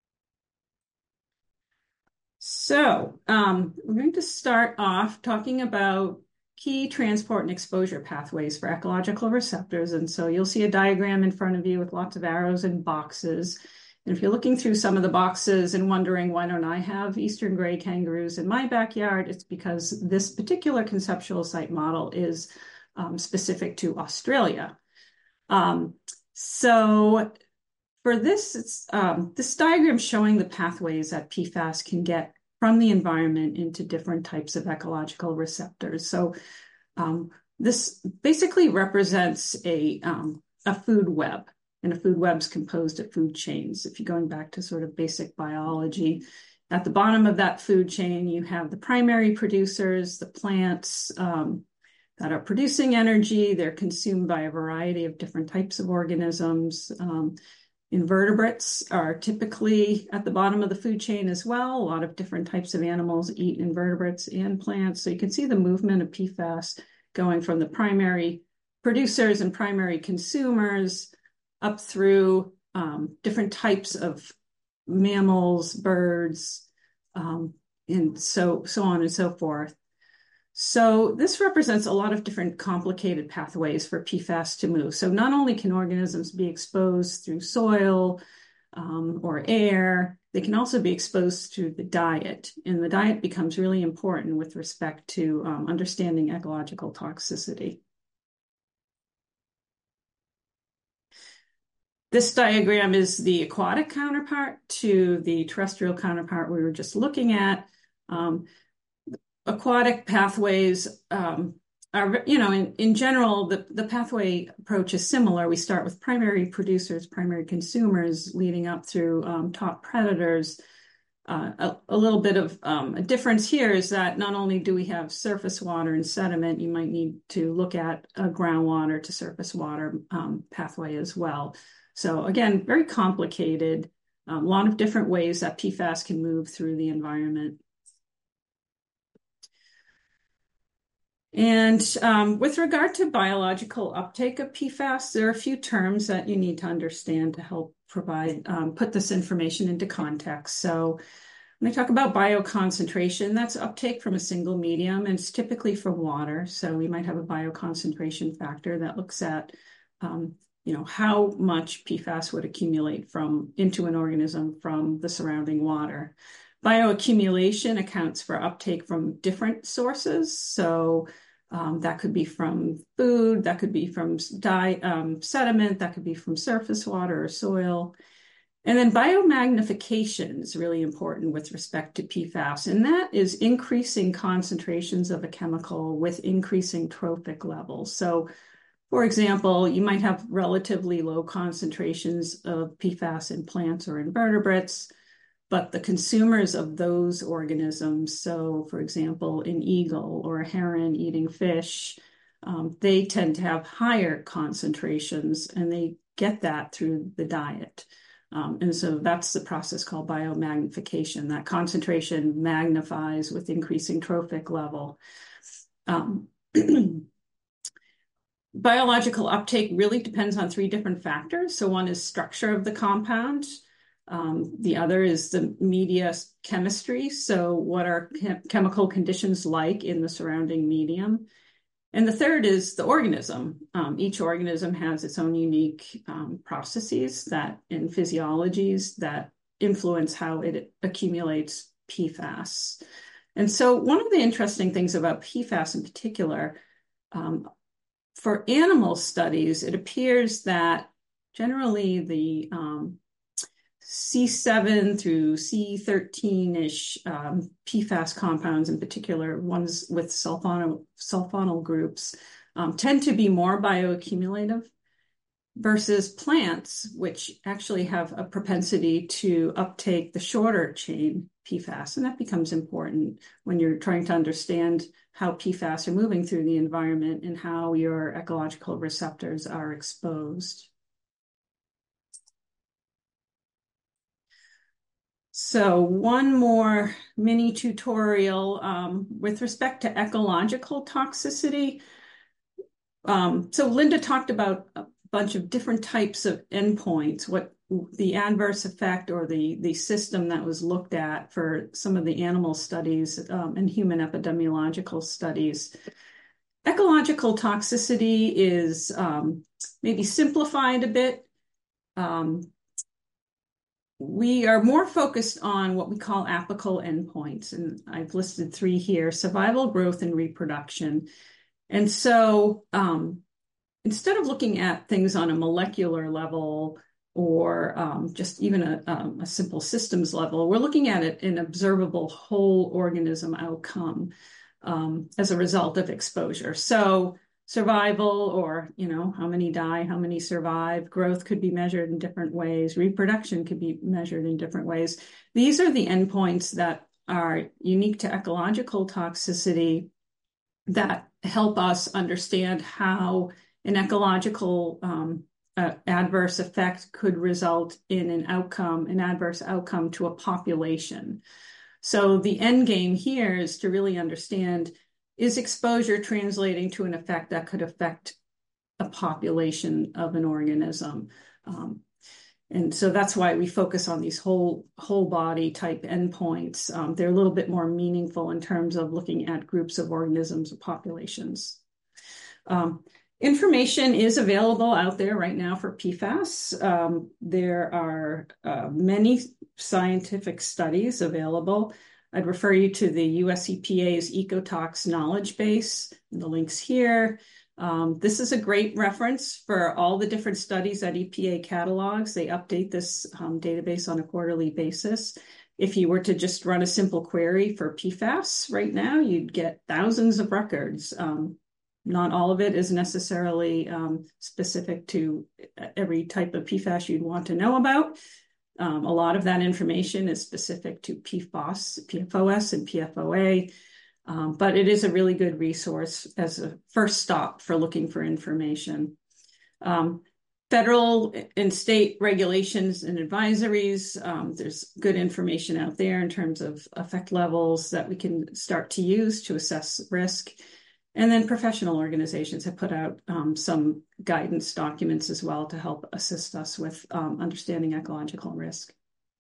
So um, we're going to start off talking about key transport and exposure pathways for ecological receptors. And so you'll see a diagram in front of you with lots of arrows and boxes. And if you're looking through some of the boxes and wondering, why don't I have eastern gray kangaroos in my backyard? It's because this particular conceptual site model is Um, specific to Australia. Um, so for this, it's, um, this diagram showing the pathways that P FAS can get from the environment into different types of ecological receptors. So um, this basically represents a, um, a food web, and a food web is composed of food chains. If you're going back to sort of basic biology, at the bottom of that food chain, you have the primary producers, the plants, um, that are producing energy. They're consumed by a variety of different types of organisms. Um, invertebrates are typically at the bottom of the food chain as well. A lot of different types of animals eat invertebrates and plants. So you can see the movement of P FAS going from the primary producers and primary consumers up through um, different types of mammals, birds, um, and so, so on and so forth. So this represents a lot of different complicated pathways for P FAS to move. So not only can organisms be exposed through soil um, or air, they can also be exposed through the diet. And the diet becomes really important with respect to um, understanding ecological toxicity. This diagram is the aquatic counterpart to the terrestrial counterpart we were just looking at. Um, Aquatic pathways um, are, you know, in, in general, the, the pathway approach is similar. We start with primary producers, primary consumers, leading up through um, top predators. Uh, a, a little bit of um, a difference here is that not only do we have surface water and sediment, you might need to look at a groundwater to surface water um, pathway as well. So again, very complicated, a um, lot of different ways that P FAS can move through the environment. And um, with regard to biological uptake of P FAS, there are a few terms that you need to understand to help provide, um, put this information into context. So when I talk about bioconcentration, that's uptake from a single medium, and it's typically from water. So we might have a bioconcentration factor that looks at, um, you know, how much P FAS would accumulate from into an organism from the surrounding water. Bioaccumulation accounts for uptake from different sources. So um, that could be from food, that could be from di um, sediment, that could be from surface water or soil. And then biomagnification is really important with respect to P FAS, and that is increasing concentrations of a chemical with increasing trophic levels. So, for example, you might have relatively low concentrations of P FAS in plants or invertebrates, but the consumers of those organisms, so for example, an eagle or a heron eating fish, um, they tend to have higher concentrations, and they get that through the diet. Um, and so that's the process called biomagnification. That concentration magnifies with increasing trophic level. Um, biological uptake really depends on three different factors. So one is structure of the compound. Um, the other is the media chemistry. So what are chem chemical conditions like in the surrounding medium? And the third is the organism. Um, each organism has its own unique um, processes that and physiologies that influence how it accumulates P FAS. And so one of the interesting things about P FAS in particular, um, for animal studies, it appears that generally the um, C seven through C thirteen-ish um, P FAS compounds, in particular ones with sulfonyl, sulfonyl groups, um, tend to be more bioaccumulative versus plants, which actually have a propensity to uptake the shorter chain P FAS. And that becomes important when you're trying to understand how P FAS are moving through the environment and how your ecological receptors are exposed. So one more mini tutorial um, with respect to ecological toxicity. Um, so Linda talked about a bunch of different types of endpoints, what the adverse effect or the, the system that was looked at for some of the animal studies um, and human epidemiological studies. Ecological toxicity is um, maybe simplified a bit. Um, We are more focused on what we call apical endpoints, and I've listed three here: survival, growth, and reproduction. And so um, instead of looking at things on a molecular level or um, just even a, um, a simple systems level, we're looking at it in observable whole organism outcome um, as a result of exposure. So survival, or, you know, how many die, how many survive. Growth could be measured in different ways. Reproduction could be measured in different ways. These are the endpoints that are unique to ecological toxicity that help us understand how an ecological um, uh, adverse effect could result in an outcome, an adverse outcome to a population. So the end game here is to really understand, is exposure translating to an effect that could affect a population of an organism? Um, and so that's why we focus on these whole, whole body type endpoints. Um, they're a little bit more meaningful in terms of looking at groups of organisms or populations. Um, information is available out there right now for P FAS. Um, there are uh, many scientific studies available. I'd refer you to the U S E P A's Ecotox knowledge base, the links here. Um, this is a great reference for all the different studies that E P A catalogs. They update this um, database on a quarterly basis. If you were to just run a simple query for P FAS right now, you'd get thousands of records. Um, not all of it is necessarily um, specific to every type of P FAS you'd want to know about. Um, a lot of that information is specific to P FOS, P F O S, and P F O A, um, but it is a really good resource as a first stop for looking for information. Um, federal and state regulations and advisories, um, there's good information out there in terms of effect levels that we can start to use to assess risk. And then professional organizations have put out um, some guidance documents as well to help assist us with um, understanding ecological risk.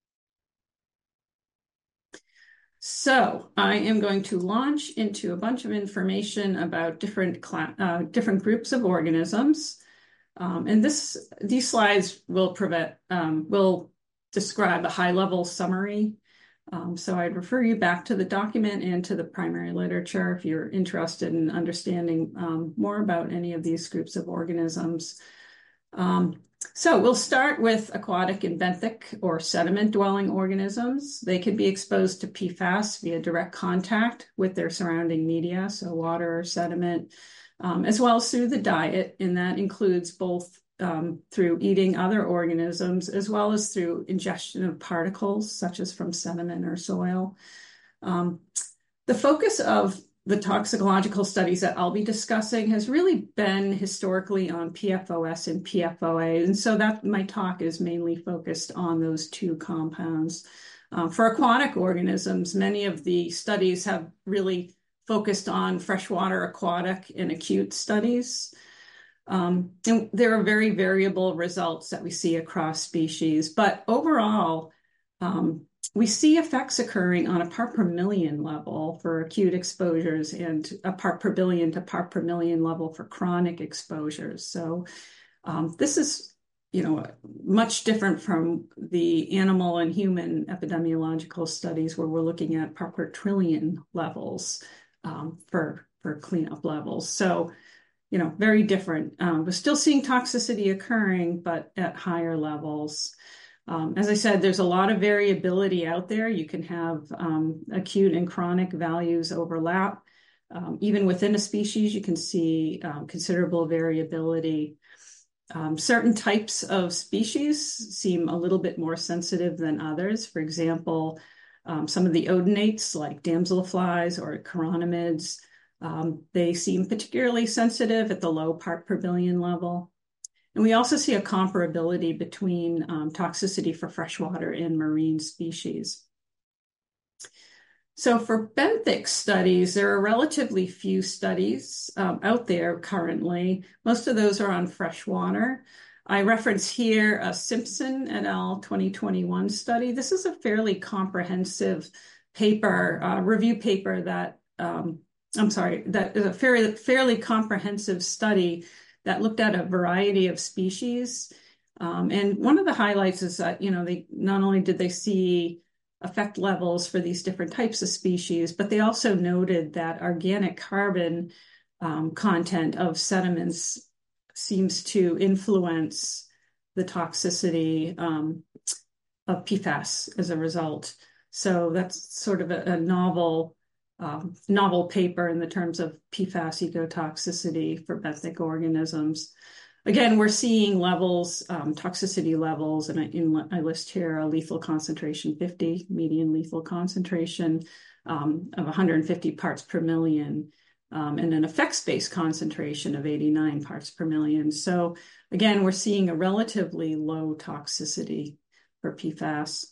So I am going to launch into a bunch of information about different uh, different groups of organisms. Um, and this these slides will prevent um, will describe a high-level summary. Um, so I'd refer you back to the document and to the primary literature if you're interested in understanding um, more about any of these groups of organisms. Um, so we'll start with aquatic and benthic or sediment-dwelling organisms. They can be exposed to P FAS via direct contact with their surrounding media, so water or sediment, um, as well as through the diet, and that includes both Um, through eating other organisms, as well as through ingestion of particles, such as from sediment or soil. Um, the focus of the toxicological studies that I'll be discussing has really been historically on P F O S and P F O A, and so that my talk is mainly focused on those two compounds. Uh, for aquatic organisms, many of the studies have really focused on freshwater aquatic and acute studies. Um, and there are very variable results that we see across species, but overall, um, we see effects occurring on a part per million level for acute exposures and a part per billion to part per million level for chronic exposures. So um, this is you know, much different from the animal and human epidemiological studies where we're looking at part per trillion levels um, for, for cleanup levels. So, you know, very different. Um, we're still seeing toxicity occurring, but at higher levels. Um, as I said, there's a lot of variability out there. You can have um, acute and chronic values overlap. Um, even within a species, you can see um, considerable variability. Um, certain types of species seem a little bit more sensitive than others. For example, um, some of the odonates like damselflies or chironomids, um, they seem particularly sensitive at the low part per billion level. And we also see a comparability between um, toxicity for freshwater and marine species. So for benthic studies, there are relatively few studies um, out there currently. Most of those are on freshwater. I reference here a Simpson et al. twenty twenty-one study. This is a fairly comprehensive paper, uh, review paper that, um, I'm sorry, that is a fairly, fairly comprehensive study that looked at a variety of species. Um, and one of the highlights is that, you know, they not only did they see effect levels for these different types of species, but they also noted that organic carbon um, content of sediments seems to influence the toxicity um, of P FAS as a result. So that's sort of a, a novel Um, novel paper in the terms of P FAS ecotoxicity for benthic organisms. Again, we're seeing levels, um, toxicity levels, and I, in, I list here a lethal concentration fifty, median lethal concentration um, of one hundred fifty parts per million, um, and an effects-based concentration of eighty-nine parts per million. So again, we're seeing a relatively low toxicity for P FAS.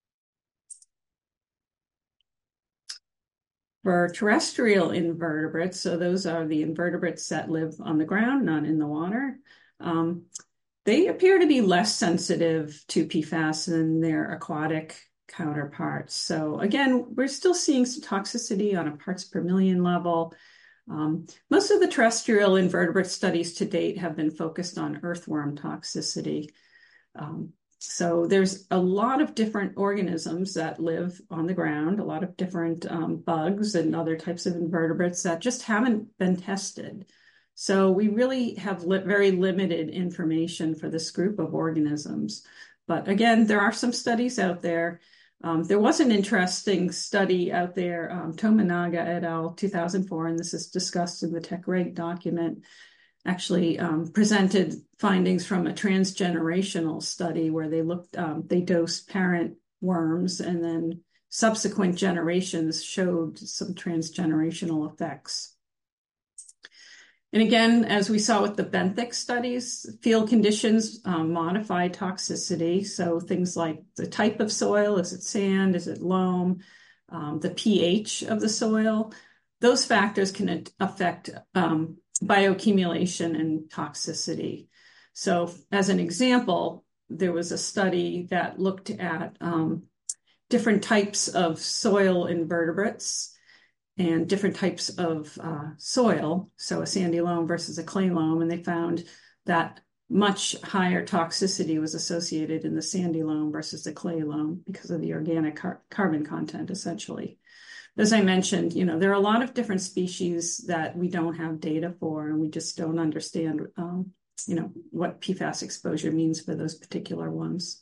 For terrestrial invertebrates, so those are the invertebrates that live on the ground, not in the water, um, they appear to be less sensitive to P FAS than their aquatic counterparts. So again, we're still seeing some toxicity on a parts per million level. Um, most of the terrestrial invertebrate studies to date have been focused on earthworm toxicity. Um, So there's a lot of different organisms that live on the ground, a lot of different um, bugs and other types of invertebrates that just haven't been tested. So we really have li- very limited information for this group of organisms. But again, there are some studies out there. Um, there was an interesting study out there, um, Tominaga et al. two thousand four, and this is discussed in the TechReg document, actually um, presented findings from a transgenerational study where they looked, um, they dosed parent worms, and then subsequent generations showed some transgenerational effects. And again, as we saw with the benthic studies, field conditions um, modify toxicity. So things like the type of soil, is it sand, is it loam, um, the pH of the soil, those factors can affect um, bioaccumulation and toxicity. So as an example, there was a study that looked at um, different types of soil invertebrates and different types of uh, soil, so a sandy loam versus a clay loam, and they found that much higher toxicity was associated in the sandy loam versus the clay loam because of the organic car carbon content, essentially. As I mentioned, you know, there are a lot of different species that we don't have data for, and we just don't understand, um, you know, what P FAS exposure means for those particular ones.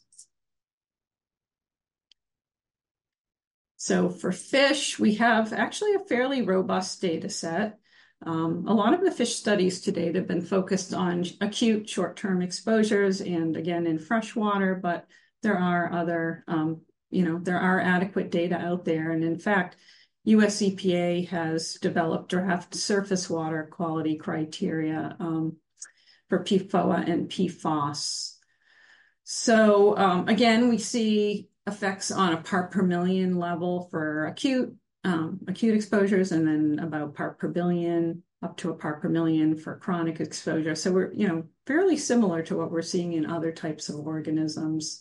So for fish, we have actually a fairly robust data set. Um, a lot of the fish studies to date have been focused on acute short-term exposures and again in freshwater, but there are other, um, you know, there are adequate data out there. And in fact, U S E P A has developed draft surface water quality criteria um, for P F O A and P FOS. So um, again, we see effects on a part per million level for acute um, acute exposures, and then about part per billion up to a part per million for chronic exposure. So we're, you know, fairly similar to what we're seeing in other types of organisms.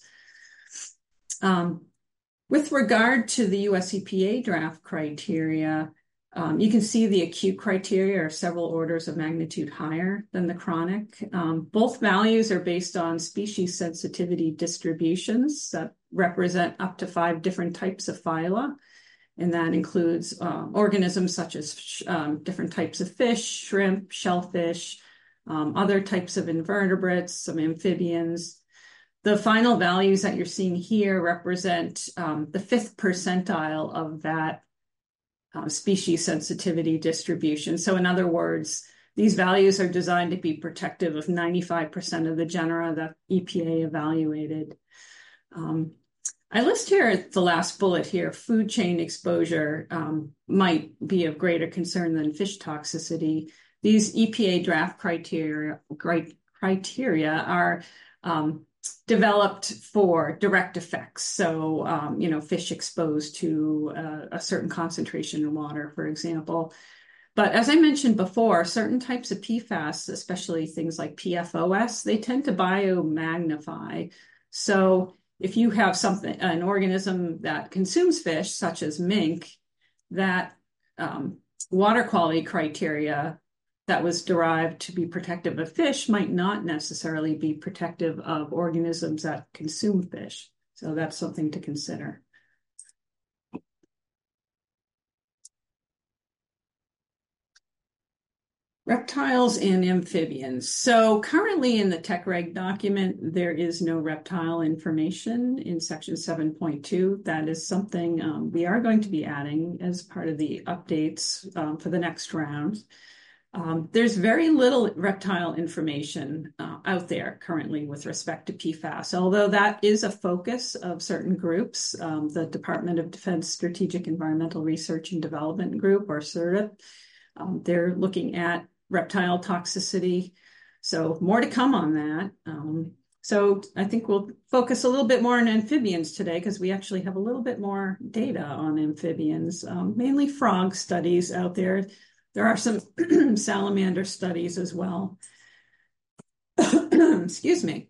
Um, with regard to the U S E P A draft criteria, Um, you can see the acute criteria are several orders of magnitude higher than the chronic. Um, both values are based on species sensitivity distributions that represent up to five different types of phyla. And that includes uh, organisms such as um, different types of fish, shrimp, shellfish, um, other types of invertebrates, some amphibians. The final values that you're seeing here represent um, the fifth percentile of that Uh, species sensitivity distribution. So in other words, these values are designed to be protective of ninety-five percent of the genera that E P A evaluated. Um, I list here the last bullet here, food chain exposure um, might be of greater concern than fish toxicity. These E P A draft criteria, criteria are um, developed for direct effects. So, um, you know, fish exposed to uh, a certain concentration in water, for example. But as I mentioned before, certain types of P FAS, especially things like P F O S, they tend to biomagnify. So if you have something, an organism that consumes fish, such as mink, that um, water quality criteria that was derived to be protective of fish might not necessarily be protective of organisms that consume fish. So that's something to consider. Reptiles and amphibians. So currently in the TechReg document, there is no reptile information in section seven point two. That is something um, we are going to be adding as part of the updates um, for the next round. Um, there's very little reptile information uh, out there currently with respect to P FAS, although that is a focus of certain groups. Um, the Department of Defense Strategic Environmental Research and Development Group, or CERDIP, um, they're looking at reptile toxicity. So more to come on that. Um, so I think we'll focus a little bit more on amphibians today because we actually have a little bit more data on amphibians, um, mainly frog studies out there. There are some salamander studies as well. Excuse me.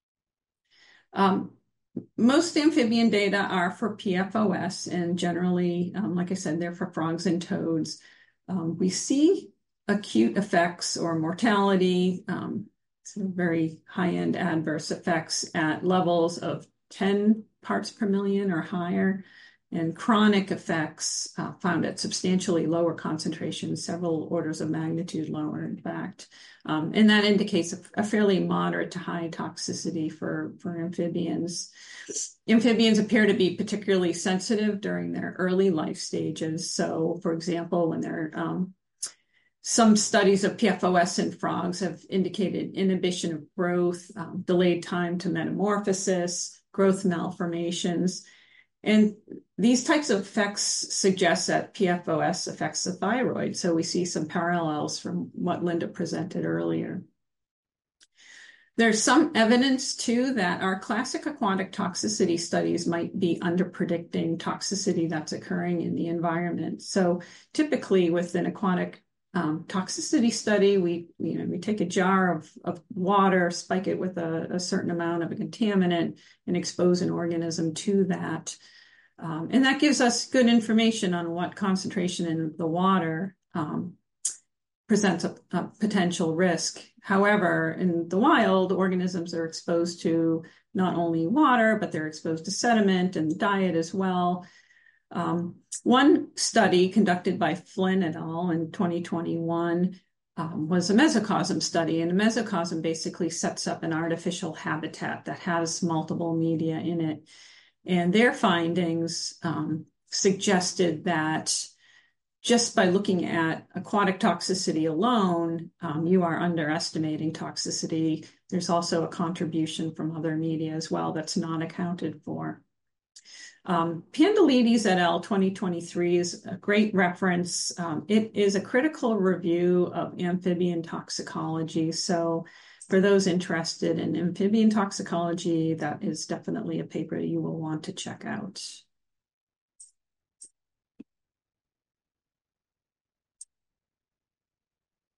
Um, most amphibian data are for P F O S, and generally, um, like I said, they're for frogs and toads. Um, we see acute effects or mortality, um, so very high-end adverse effects at levels of ten parts per million or higher, and chronic effects uh, found at substantially lower concentrations, several orders of magnitude lower, in fact. Um, and that indicates a, a fairly moderate to high toxicity for, for amphibians. Amphibians appear to be particularly sensitive during their early life stages. So, for example, when they're um, some studies of P F O S in frogs have indicated inhibition of growth, um, delayed time to metamorphosis, growth malformations. And these types of effects suggest that P F O S affects the thyroid. So we see some parallels from what Linda presented earlier. There's some evidence, too, that our classic aquatic toxicity studies might be under-predicting toxicity that's occurring in the environment. So typically with an aquatic um, toxicity study, we, you know, we take a jar of, of water, spike it with a, a certain amount of a contaminant, and expose an organism to that. Um, and that gives us good information on what concentration in the water um, presents a, a potential risk. However, in the wild, organisms are exposed to not only water, but they're exposed to sediment and diet as well. Um, one study conducted by Flynn et al. In twenty twenty-one um, was a mesocosm study, and a mesocosm basically sets up an artificial habitat that has multiple media in it. And their findings um, suggested that just by looking at aquatic toxicity alone, um, you are underestimating toxicity. There's also a contribution from other media as well that's not accounted for. Um, Pandelides et al. twenty twenty-three is a great reference. Um, it is a critical review of amphibian toxicology. So for those interested in amphibian toxicology, that is definitely a paper you will want to check out.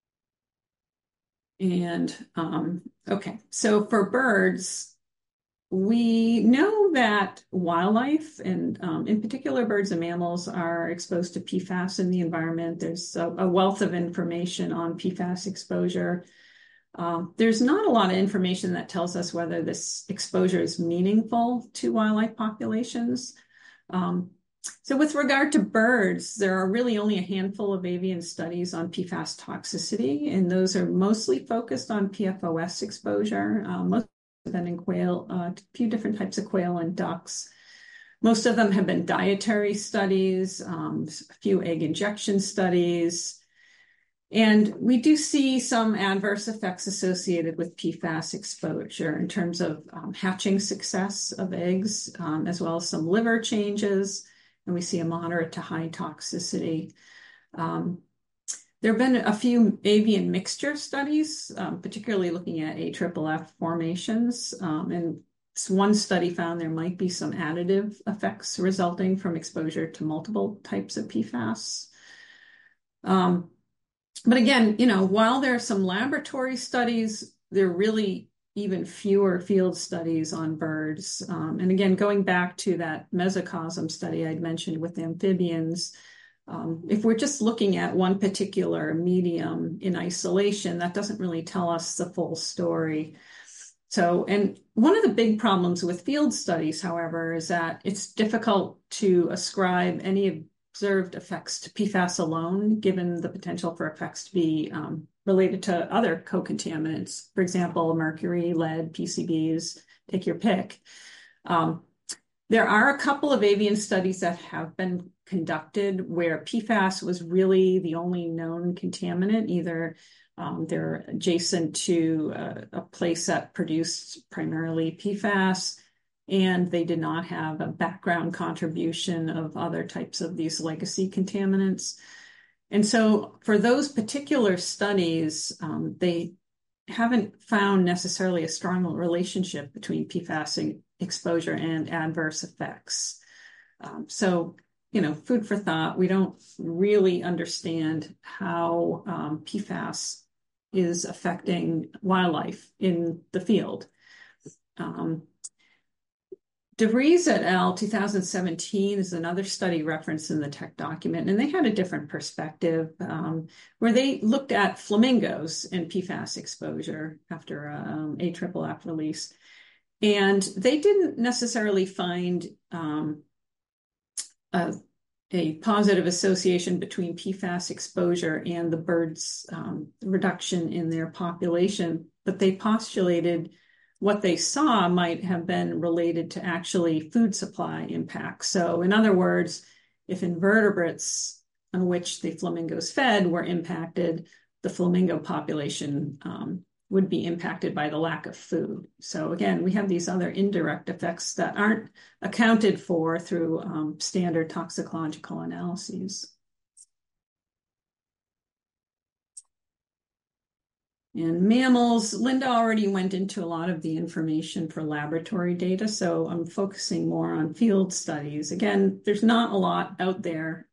And, um, okay, so for birds, we know that wildlife, and um, in particular birds and mammals, are exposed to P FAS in the environment. There's a, a wealth of information on P FAS exposure. Um, there's not a lot of information that tells us whether this exposure is meaningful to wildlife populations. Um, so with regard to birds, there are really only a handful of avian studies on P FAS toxicity, and those are mostly focused on P F O S exposure. Uh, most have been in quail, uh, a few different types of quail and ducks. Most of them have been dietary studies, um, a few egg injection studies. And we do see some adverse effects associated with P FAS exposure in terms of um, hatching success of eggs, um, as well as some liver changes. And we see a moderate to high toxicity. Um, there have been a few avian mixture studies, um, particularly looking at A F F F formations. Um, and one study found there might be some additive effects resulting from exposure to multiple types of P FAS. Um, But again, you know, while there are some laboratory studies, there are really even fewer field studies on birds. Um, and again, going back to that mesocosm study I'd mentioned with amphibians, um, if we're just looking at one particular medium in isolation, that doesn't really tell us the full story. So, and one of the big problems with field studies, however, is that it's difficult to ascribe any observed effects to P FAS alone, given the potential for effects to be um, related to other co-contaminants, for example, mercury, lead, P C Bs, take your pick. Um, there are a couple of avian studies that have been conducted where P FAS was really the only known contaminant. Either um, they're adjacent to a, a place that produced primarily P FAS, and they did not have a background contribution of other types of these legacy contaminants. And so for those particular studies, um, they haven't found necessarily a strong relationship between P FAS exposure and adverse effects. Um, so, you know, food for thought. We don't really understand how um, P FAS is affecting wildlife in the field. Um, DeVries et al. two thousand seventeen is another study referenced in the tech document, and they had a different perspective um, where they looked at flamingos and P FAS exposure after um, A F F F release. And they didn't necessarily find um, a, a positive association between P FAS exposure and the birds' um, reduction in their population, but they postulated what they saw might have been related to actually food supply impacts. So in other words, if invertebrates on which the flamingos fed were impacted, the flamingo population um, would be impacted by the lack of food. So again, we have these other indirect effects that aren't accounted for through um, standard toxicological analyses. And mammals, Linda already went into a lot of the information for laboratory data, so I'm focusing more on field studies. Again, there's not a lot out there.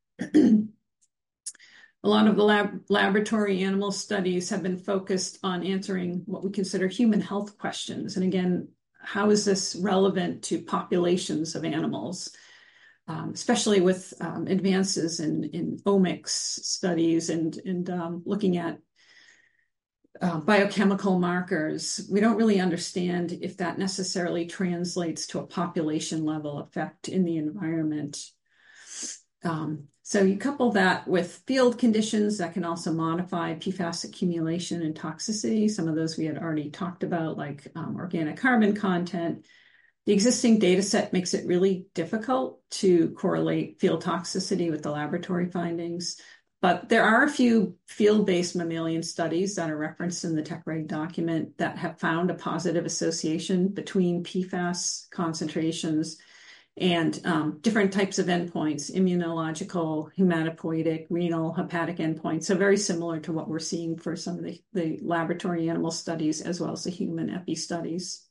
A lot of the lab laboratory animal studies have been focused on answering what we consider human health questions. And again, how is this relevant to populations of animals, um, especially with um, advances in, in omics studies and, and um, looking at Uh, biochemical markers. We don't really understand if that necessarily translates to a population level effect in the environment. Um, so you couple that with field conditions that can also modify P FAS accumulation and toxicity. Some of those we had already talked about, like um, organic carbon content. The existing data set makes it really difficult to correlate field toxicity with the laboratory findings. But there are a few field-based mammalian studies that are referenced in the TechReg document that have found a positive association between P FAS concentrations and um, different types of endpoints, immunological, hematopoietic, renal, hepatic endpoints. So very similar to what we're seeing for some of the, the laboratory animal studies as well as the human epi studies.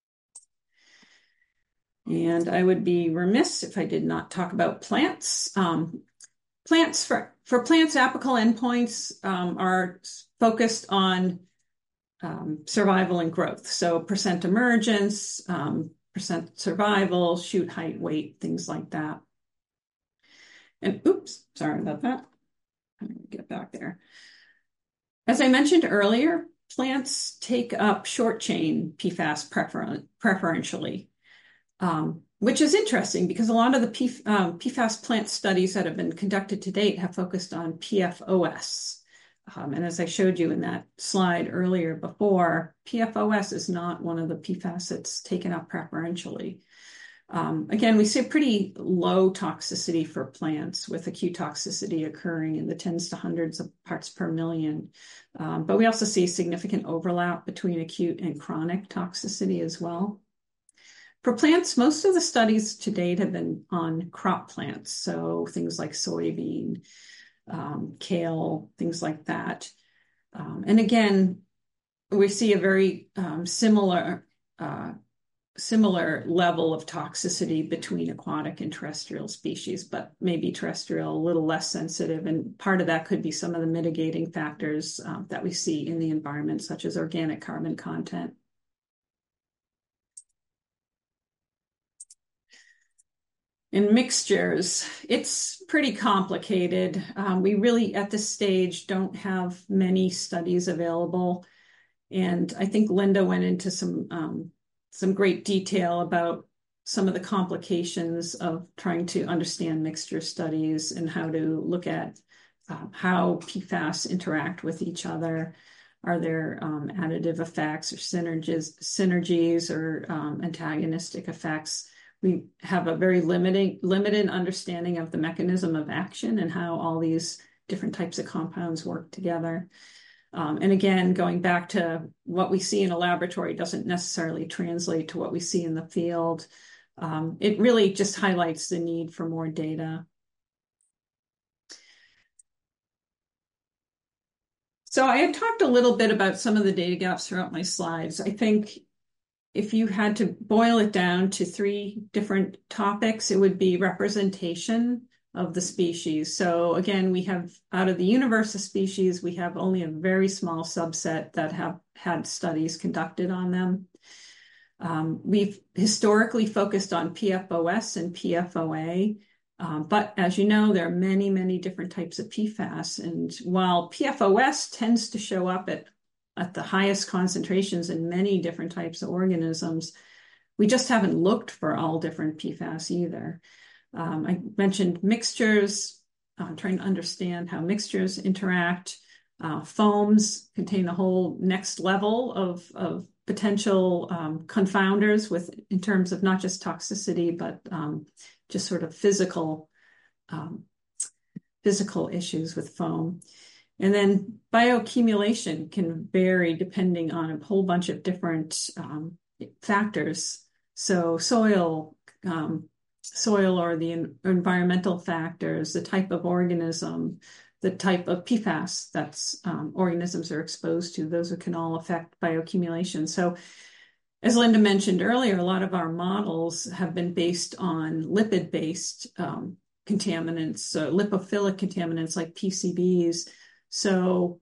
And I would be remiss if I did not talk about plants. Um, Plants for, for plants, apical endpoints um, are focused on um, survival and growth. So percent emergence, um, percent survival, shoot height, weight, things like that. And oops, sorry about that. I'm going to get back there. As I mentioned earlier, plants take up short chain P FAS prefer preferentially, um, which is interesting because a lot of the P, um, P FAS plant studies that have been conducted to date have focused on P F O S. Um, and as I showed you in that slide earlier before, P F O S is not one of the P FAS that's taken up preferentially. Um, again, we see a pretty low toxicity for plants, with acute toxicity occurring in the tens to hundreds of parts per million. Um, but we also see significant overlap between acute and chronic toxicity as well. For plants, most of the studies to date have been on crop plants, so things like soybean, um, kale, things like that. Um, and again, we see a very um, similar uh, similar level of toxicity between aquatic and terrestrial species, but maybe terrestrial a little less sensitive. And part of that could be some of the mitigating factors uh, that we see in the environment, such as organic carbon content. In mixtures, it's pretty complicated. Um, we really, at this stage, don't have many studies available. And I think Linda went into some um, some great detail about some of the complications of trying to understand mixture studies and how to look at uh, how P FAS interact with each other. Are there um, additive effects or synergies, synergies or um, antagonistic effects? We have a very limited, limited understanding of the mechanism of action and how all these different types of compounds work together. Um, and again, going back to what we see in a laboratory doesn't necessarily translate to what we see in the field. Um, it really just highlights the need for more data. So I had talked a little bit about some of the data gaps throughout my slides. I think if you had to boil it down to three different topics, it would be representation of the species. So again, we have, out of the universe of species, we have only a very small subset that have had studies conducted on them. Um, we've historically focused on P F O S and P F O A, um, but as you know, there are many, many different types of P FAS. And while P F O S tends to show up at, at the highest concentrations in many different types of organisms, we just haven't looked for all different P FAS either. Um, I mentioned mixtures, uh, trying to understand how mixtures interact. Uh, foams contain a whole next level of, of potential um, confounders with, in terms of not just toxicity, but um, just sort of physical, um, physical issues with foam. And then bioaccumulation can vary depending on a whole bunch of different um, factors. So soil, um, soil or the environmental factors, the type of organism, the type of P FAS that's um, organisms are exposed to, those can all affect bioaccumulation. So as Linda mentioned earlier, a lot of our models have been based on lipid-based um, contaminants, so lipophilic contaminants like P C Bs. So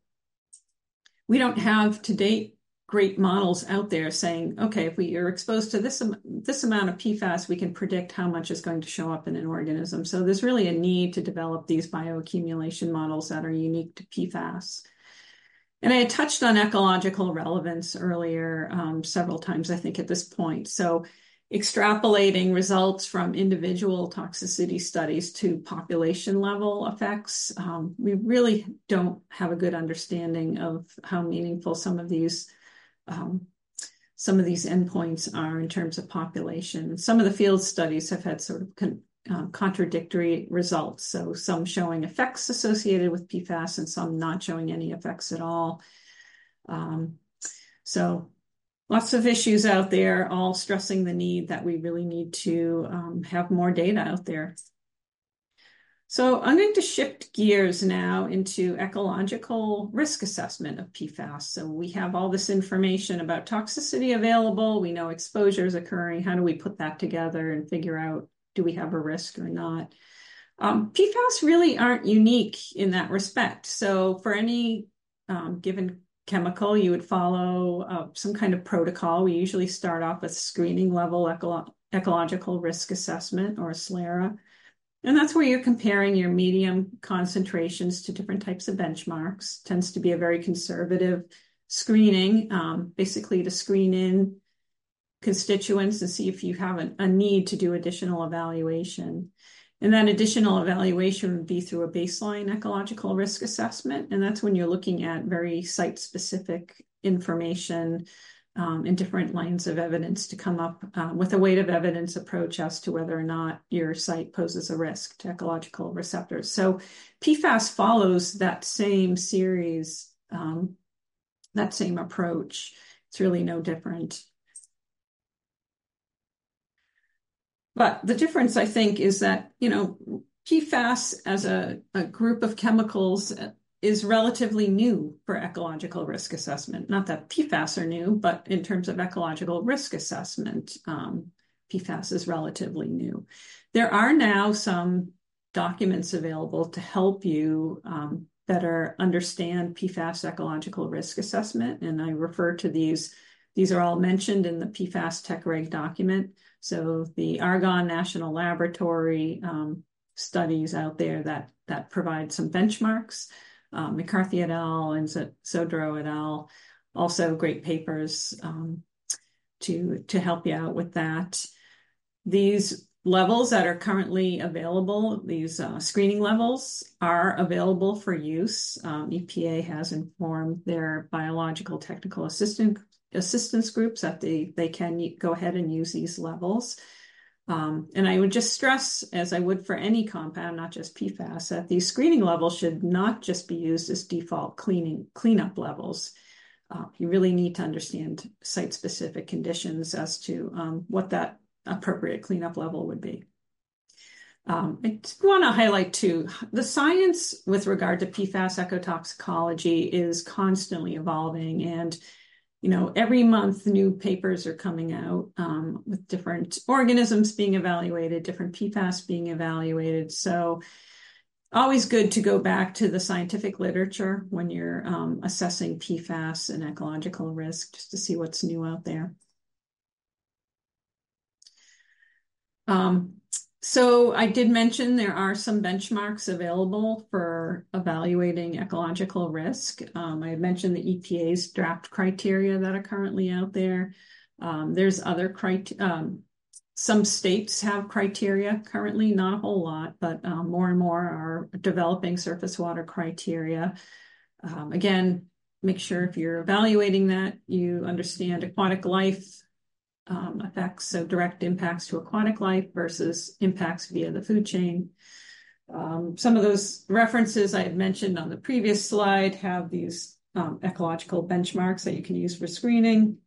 we don't have to date great models out there saying, okay, if we are exposed to this, this amount of P FAS, we can predict how much is going to show up in an organism. So there's really a need to develop these bioaccumulation models that are unique to P FAS. And I had touched on ecological relevance earlier um, several times, I think, at this point. So extrapolating results from individual toxicity studies to population level effects, um, we really don't have a good understanding of how meaningful some of these Um, some of these endpoints are in terms of population. Some of the field studies have had sort of con uh, contradictory results. So some showing effects associated with P FAS and some not showing any effects at all. Um, so lots of issues out there, all stressing the need that we really need to um, have more data out there. So I'm going to shift gears now into ecological risk assessment of P FAS. So we have all this information about toxicity available. We know exposure is occurring. How do we put that together and figure out, do we have a risk or not? Um, P FAS really aren't unique in that respect. So for any um, given chemical, you would follow uh, some kind of protocol. We usually start off with screening level eco ecological risk assessment, or SLERA. And that's where you're comparing your medium concentrations to different types of benchmarks. It tends to be a very conservative screening, um, basically to screen in constituents and see if you have a, a need to do additional evaluation. And that additional evaluation would be through a baseline ecological risk assessment. And that's when you're looking at very site-specific information um, and different lines of evidence to come up uh, with a weight of evidence approach as to whether or not your site poses a risk to ecological receptors. So P FAS follows that same series, um, that same approach. It's really no different. But the difference, I think, is that, you know, P FAS as a, a group of chemicals is relatively new for ecological risk assessment. Not that P FAS are new, but in terms of ecological risk assessment, um, P FAS is relatively new. There are now some documents available to help you um, better understand P FAS ecological risk assessment, and I refer to these. These are all mentioned in the P FAS TechReg document. So the Argonne National Laboratory um, studies out there that, that provide some benchmarks, um, McCarthy et al. And Zodro et al. Also great papers um, to, to help you out with that. These levels that are currently available, these uh, screening levels, are available for use. Um, E P A has informed their biological technical assistant assistance groups that they, they can go ahead and use these levels. Um, and I would just stress, as I would for any compound, not just P FAS, that these screening levels should not just be used as default cleaning cleanup levels. Uh, you really need to understand site-specific conditions as to um, what that appropriate cleanup level would be. Um, I want to highlight too, the science with regard to P FAS ecotoxicology is constantly evolving, and you know, every month new papers are coming out um, with different organisms being evaluated, different P FAS being evaluated. So always good to go back to the scientific literature when you're um, assessing P FAS and ecological risk, just to see what's new out there. Um, so I did mention there are some benchmarks available for evaluating ecological risk. Um, I mentioned the E P A's draft criteria that are currently out there. Um, there's other criteria. Um, some states have criteria currently, not a whole lot, but um, more and more are developing surface water criteria. Um, again, make sure if you're evaluating that, you understand aquatic life Um, effects, so direct impacts to aquatic life versus impacts via the food chain. Um, some of those references I had mentioned on the previous slide have these um, ecological benchmarks that you can use for screening.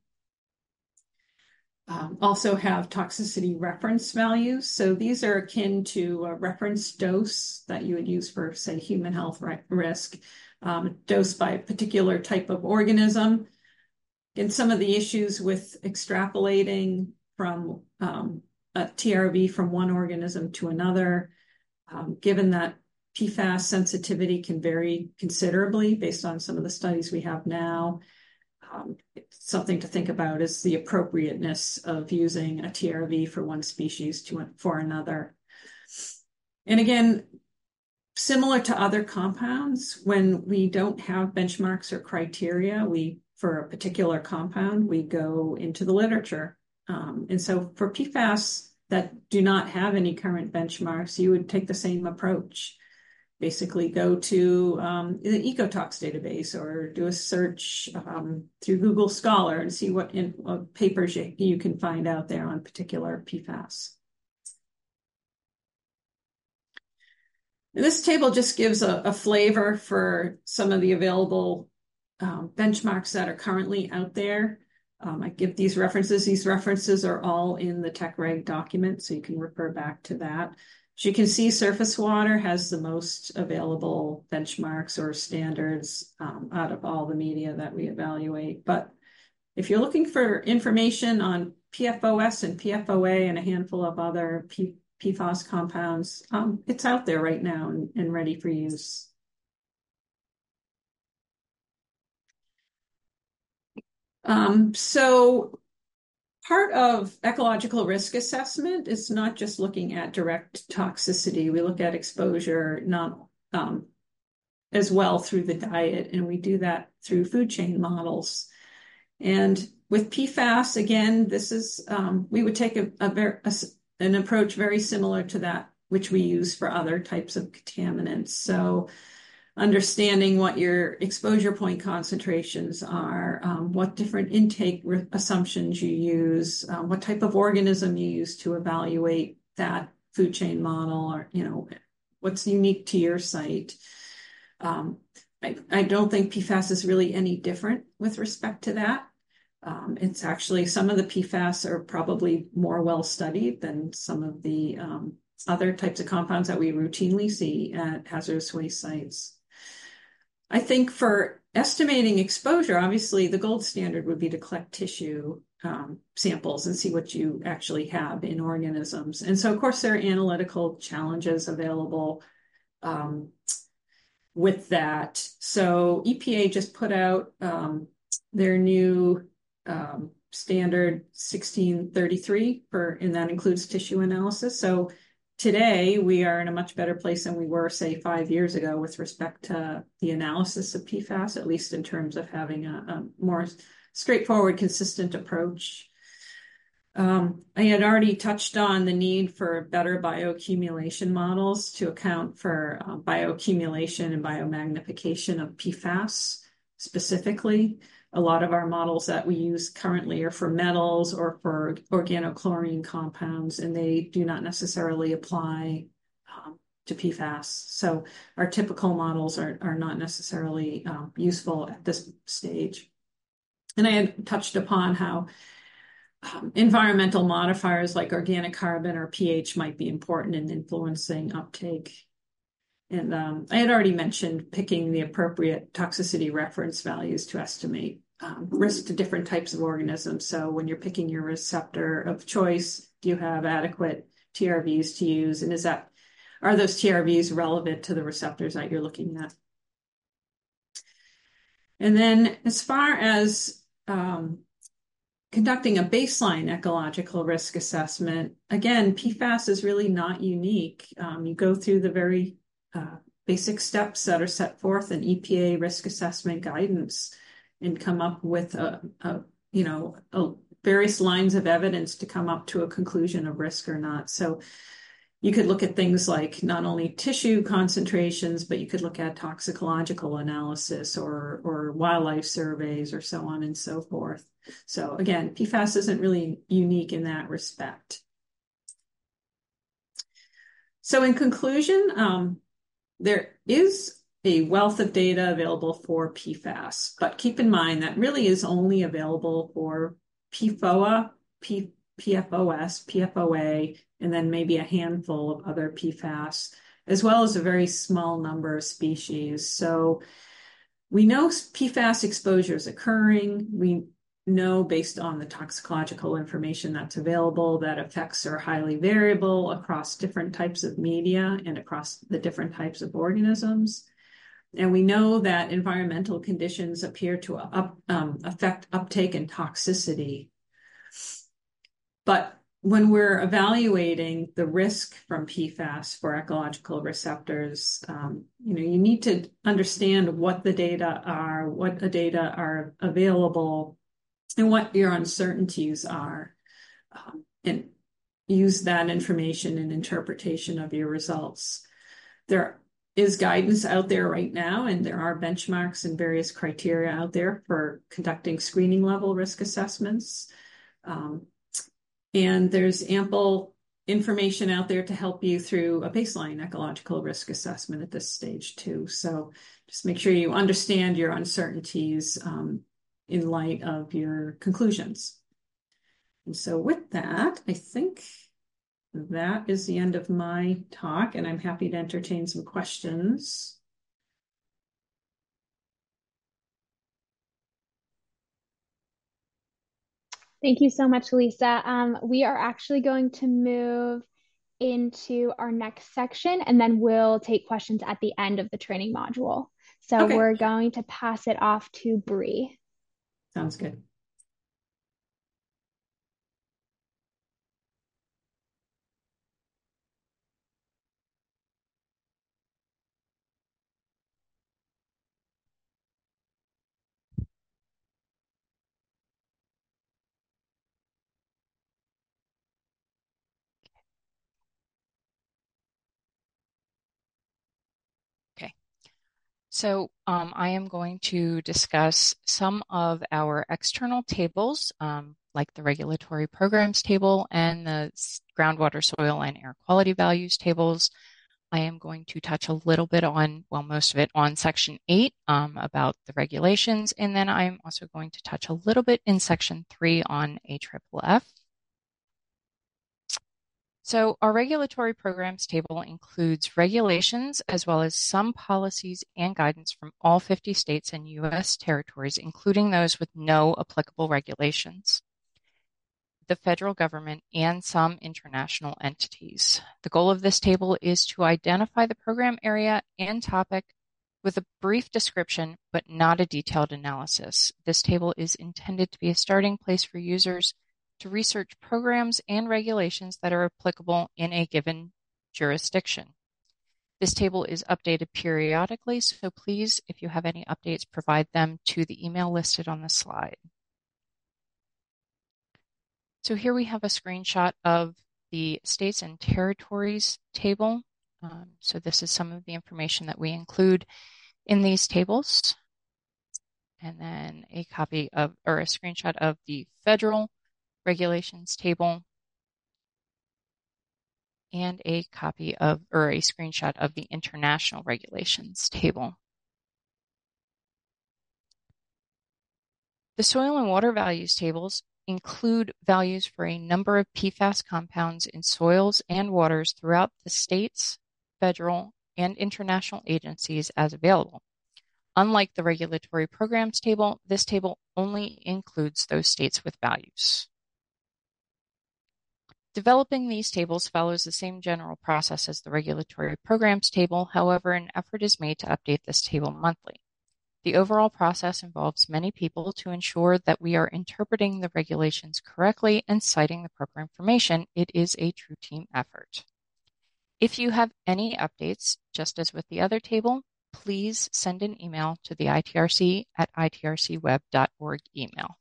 Um, also have toxicity reference values. So these are akin to a reference dose that you would use for, say, human health risk, um, dose by a particular type of organism. And some of the issues with extrapolating from um, a T R V from one organism to another, um, given that P FAS sensitivity can vary considerably based on some of the studies we have now. Um, something to think about is the appropriateness of using a T R V for one species to for another. And again, similar to other compounds, when we don't have benchmarks or criteria, we for a particular compound, we go into the literature. Um, and so for P FAS that do not have any current benchmarks, you would take the same approach. Basically go to um, the Ecotox database or do a search um, through Google Scholar and see what, in, what papers you, you can find out there on particular P FAS. And this table just gives a, a flavor for some of the available Um, benchmarks that are currently out there. Um, I give these references. These references are all in the TechReg document, so you can refer back to that. As you can see, surface water has the most available benchmarks or standards um, out of all the media that we evaluate. But if you're looking for information on P F O S and P F O A and a handful of other P PFAS compounds, um, it's out there right now and, and ready for use. Um, so part of ecological risk assessment is not just looking at direct toxicity. We look at exposure not um, as well through the diet, and we do that through food chain models. And with P FAS, again, this is um, we would take a, a, ver- a an approach very similar to that which we use for other types of contaminants. So understanding what your exposure point concentrations are, um, what different intake re- assumptions you use, um, what type of organism you use to evaluate that food chain model, or, you know, what's unique to your site. Um, I, I don't think P FAS is really any different with respect to that. Um, it's actually, some of the P FAS are probably more well studied than some of the um, other types of compounds that we routinely see at hazardous waste sites. I think for estimating exposure, obviously the gold standard would be to collect tissue um, samples and see what you actually have in organisms. And so, of course, there are analytical challenges available um, with that. So E P A just put out um, their new um, standard sixteen thirty-three for, and that includes tissue analysis. So today we are in a much better place than we were, say, five years ago with respect to the analysis of P FAS, at least in terms of having a, a more straightforward, consistent approach. Um, I had already touched on the need for better bioaccumulation models to account for uh, bioaccumulation and biomagnification of P FAS specifically. A lot of our models that we use currently are for metals or for organochlorine compounds, and they do not necessarily apply um, to P FAS. So our typical models are, are not necessarily um, useful at this stage. And I had touched upon how Um, environmental modifiers like organic carbon or pH might be important in influencing uptake. And um, I had already mentioned picking the appropriate toxicity reference values to estimate um, risk to different types of organisms. So when you're picking your receptor of choice, do you have adequate T R Vs to use? And is that, are those T R Vs relevant to the receptors that you're looking at? And then as far as um, conducting a baseline ecological risk assessment, again, P FAS is really not unique. Um, you go through the very uh, basic steps that are set forth in E P A risk assessment guidance and come up with a, a you know, a, various lines of evidence to come up to a conclusion of risk or not. So you could look at things like not only tissue concentrations, but you could look at toxicological analysis or, or wildlife surveys or so on and so forth. So again, P FAS isn't really unique in that respect. So in conclusion, um, there is a wealth of data available for P FAS, but keep in mind that really is only available for P FOA, P, PFOS, P F O A, and then maybe a handful of other P FAS, as well as a very small number of species. So we know P FAS exposure is occurring. We know based on the toxicological information that's available that effects are highly variable across different types of media and across the different types of organisms. And we know that environmental conditions appear to up, um, affect uptake and toxicity. But when we're evaluating the risk from P FAS for ecological receptors, um, you know, you need to understand what the data are, what the data are available, and what your uncertainties are, um, and use that information in interpretation of your results. There is guidance out there right now, and there are benchmarks and various criteria out there for conducting screening level risk assessments. Um, and there's ample information out there to help you through a baseline ecological risk assessment at this stage too. So just make sure you understand your uncertainties um, in light of your conclusions. And so with that, I think that is the end of my talk, and I'm happy to entertain some questions. Thank you so much, Lisa. Um, we are actually going to move into our next section, and then we'll take questions at the end of the training module. So Okay. we're going to pass it off to Bree. Sounds good. So um, I am going to discuss some of our external tables, um, like the regulatory programs table and the groundwater, soil, and air quality values tables. I am going to touch a little bit on, well, most of it on section eight um, about the regulations, and then I'm also going to touch a little bit in section three on A F F F. So our regulatory programs table includes regulations as well as some policies and guidance from all fifty states and U S territories, including those with no applicable regulations, the federal government, and some international entities. The goal of this table is to identify the program area and topic with a brief description, but not a detailed analysis. This table is intended to be a starting place for users to research programs and regulations that are applicable in a given jurisdiction. This table is updated periodically, so please, if you have any updates, provide them to the email listed on the slide. So here we have a screenshot of the states and territories table. Um, so this is some of the information that we include in these tables. And then a copy of, or a screenshot of the federal regulations table, and a copy of, or a screenshot of the international regulations table. The soil and water values tables include values for a number of P FAS compounds in soils and waters throughout the states, federal, and international agencies as available. Unlike the regulatory programs table, this table only includes those states with values. Developing these tables follows the same general process as the regulatory programs table. However, an effort is made to update this table monthly. The overall process involves many people to ensure that we are interpreting the regulations correctly and citing the proper information. It is a true team effort. If you have any updates, just as with the other table, please send an email to the I T R C at I T R C web dot org email.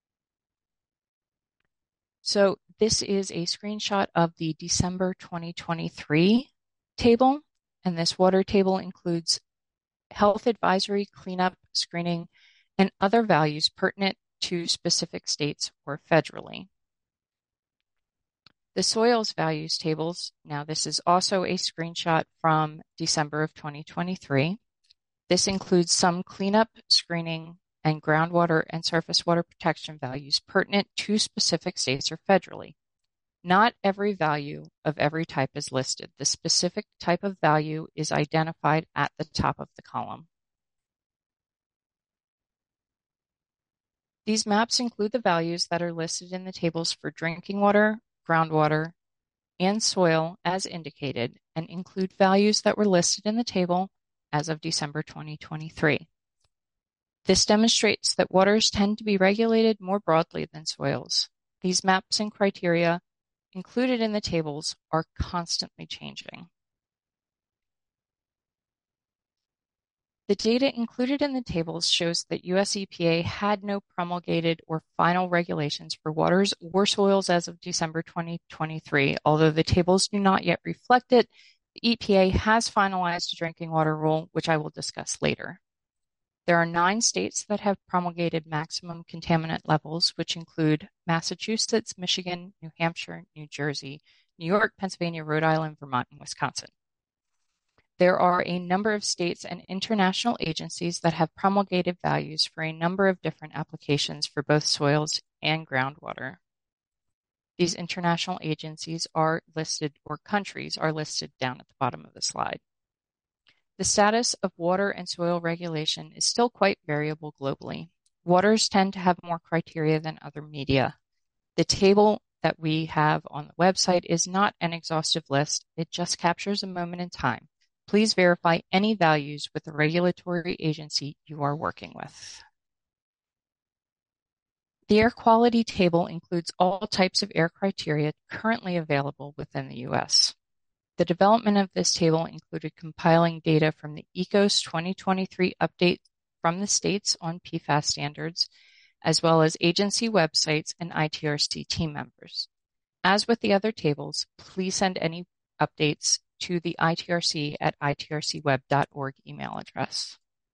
So this is a screenshot of the December twenty twenty-three table, and this water table includes health advisory, cleanup, screening, and other values pertinent to specific states or federally. The soils values tables, now this is also a screenshot from December of twenty twenty-three. This includes some cleanup, screening, and groundwater and surface water protection values pertinent to specific states or federally. Not every value of every type is listed. The specific type of value is identified at the top of the column. These maps include the values that are listed in the tables for drinking water, groundwater, and soil as indicated, and include values that were listed in the table as of December twenty twenty-three. This demonstrates that waters tend to be regulated more broadly than soils. These maps and criteria included in the tables are constantly changing. The data included in the tables shows that U S E P A had no promulgated or final regulations for waters or soils as of December twenty twenty-three. Although the tables do not yet reflect it, the E P A has finalized a drinking water rule, which I will discuss later. There are nine states that have promulgated maximum contaminant levels, which include Massachusetts, Michigan, New Hampshire, New Jersey, New York, Pennsylvania, Rhode Island, Vermont, and Wisconsin. There are a number of states and international agencies that have promulgated values for a number of different applications for both soils and groundwater. These international agencies are listed, or countries are listed down at the bottom of the slide. The status of water and soil regulation is still quite variable globally. Waters tend to have more criteria than other media. The table that we have on the website is not an exhaustive list. It just captures a moment in time. Please verify any values with the regulatory agency you are working with. The air quality table includes all types of air criteria currently available within the U S. The development of this table included compiling data from the ECOS twenty twenty-three update from the states on P FAS standards, as well as agency websites and I T R C team members. As with the other tables, please send any updates to the I T R C at I T R C web dot org email address.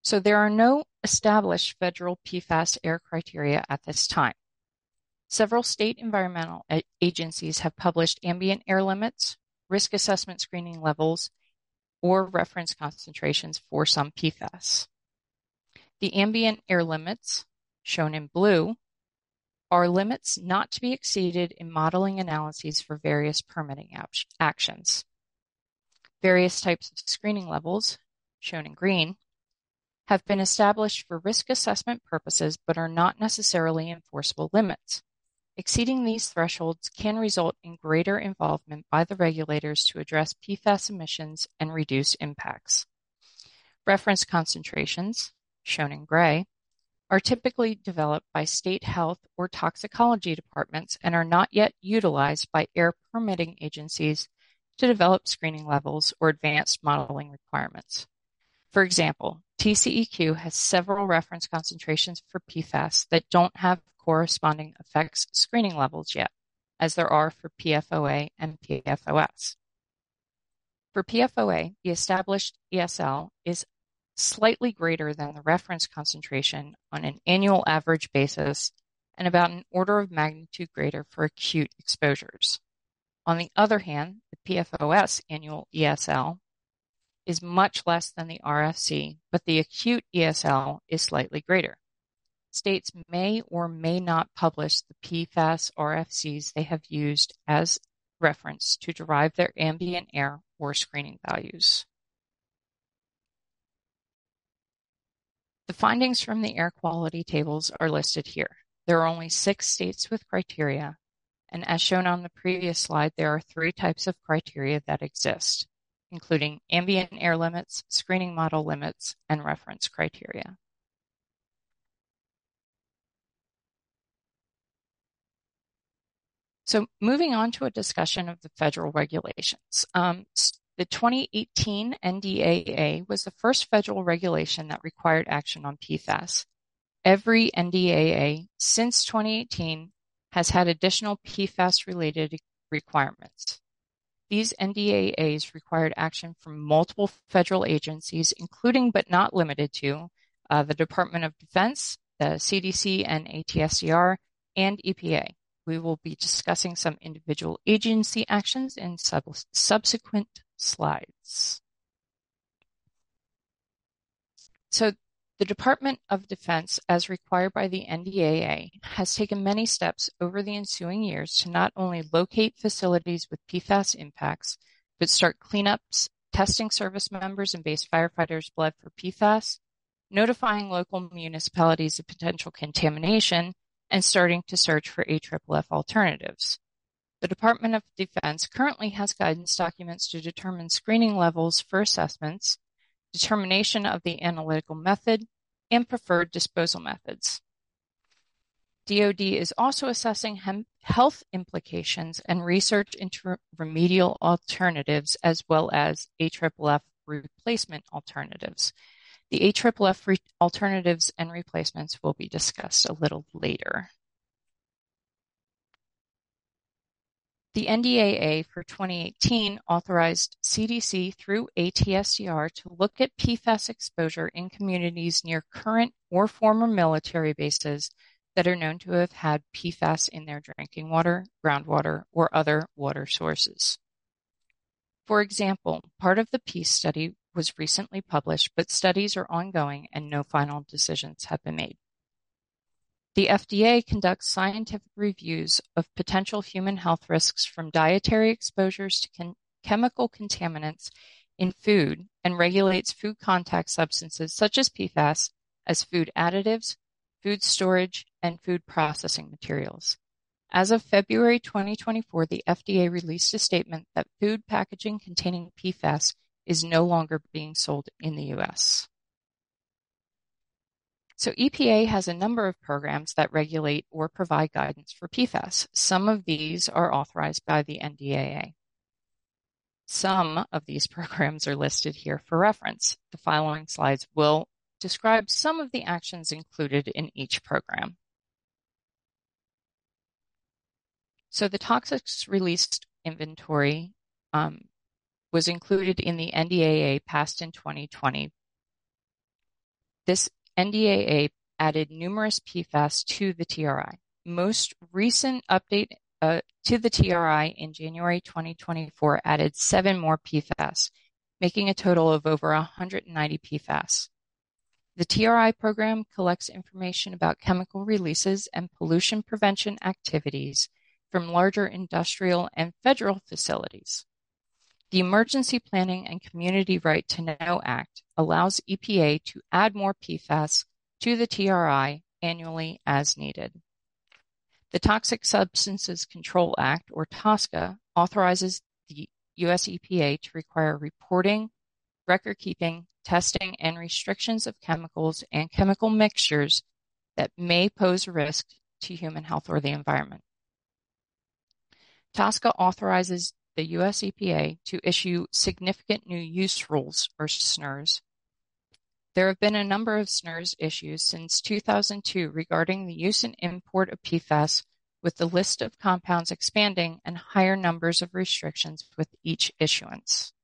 So there are no established federal P FAS air criteria at this time. Several state environmental agencies have published ambient air limits, risk assessment screening levels, or reference concentrations for some P FAS. The ambient air limits, shown in blue, are limits not to be exceeded in modeling analyses for various permitting actions. Various types of screening levels, shown in green, have been established for risk assessment purposes but are not necessarily enforceable limits. Exceeding these thresholds can result in greater involvement by the regulators to address P FAS emissions and reduce impacts. Reference concentrations, shown in gray, are typically developed by state health or toxicology departments and are not yet utilized by air permitting agencies to develop screening levels or advanced modeling requirements. For example, T C E Q has several reference concentrations for P FAS that don't have corresponding effects screening levels yet, as there are for P F O A and P F O S. For P F O A, the established E S L is slightly greater than the reference concentration on an annual average basis and about an order of magnitude greater for acute exposures. On the other hand, the P F O S annual E S L is much less than the R F C, but the acute E S L is slightly greater. States may or may not publish the P FAS R F Cs they have used as reference to derive their ambient air or screening values. The findings from the air quality tables are listed here. There are only six states with criteria, and as shown on the previous slide, there are three types of criteria that exist, including ambient air limits, screening model limits, and reference criteria. So moving on to a discussion of the federal regulations. Um, the twenty eighteen N D A A was the first federal regulation that required action on P FAS. Every N D A A since twenty eighteen has had additional P FAS-related requirements. These N D A As required action from multiple federal agencies, including but not limited to uh, the Department of Defense, the C D C and A T S C R, and E P A. We will be discussing some individual agency actions in sub subsequent slides. So the Department of Defense, as required by the N D A A, has taken many steps over the ensuing years to not only locate facilities with P FAS impacts, but start cleanups, testing service members and base firefighters' blood for P FAS, notifying local municipalities of potential contamination, and starting to search for A F F F alternatives. The Department of Defense currently has guidance documents to determine screening levels for assessments, determination of the analytical method, and preferred disposal methods. D O D is also assessing health implications and research into remedial alternatives as well as A F F F replacement alternatives. The A F F F re- alternatives and replacements will be discussed a little later. The N D A A for twenty eighteen authorized C D C through A T S C R to look at P FAS exposure in communities near current or former military bases that are known to have had P FAS in their drinking water, groundwater, or other water sources. For example, part of the PEACE study was recently published, but studies are ongoing and no final decisions have been made. The F D A conducts scientific reviews of potential human health risks from dietary exposures to chem- chemical contaminants in food and regulates food contact substances such as P FAS as food additives, food storage, and food processing materials. As of February twenty twenty-four, the F D A released a statement that food packaging containing P FAS is no longer being sold in the U S. So E P A has a number of programs that regulate or provide guidance for P FAS. Some of these are authorized by the N D A A. Some of these programs are listed here for reference. The following slides will describe some of the actions included in each program. So the toxics released inventory um, was included in the N D A A passed in twenty twenty. This N D A A added numerous P FAS to the T R I. Most recent update uh, to the T R I in January twenty twenty-four added seven more P FAS, making a total of over one hundred ninety P FAS. The T R I program collects information about chemical releases and pollution prevention activities from larger industrial and federal facilities. The Emergency Planning and Community Right to Know Act allows E P A to add more P FAS to the T R I annually as needed. The Toxic Substances Control Act, or TSCA, authorizes the U S E P A to require reporting, record-keeping, testing, and restrictions of chemicals and chemical mixtures that may pose a risk to human health or the environment. TSCA authorizes the U S E P A to issue significant new use rules, or S N Rs. There have been a number of S N Rs issues since two thousand two regarding the use and import of P FAS, with the list of compounds expanding and higher numbers of restrictions with each issuance.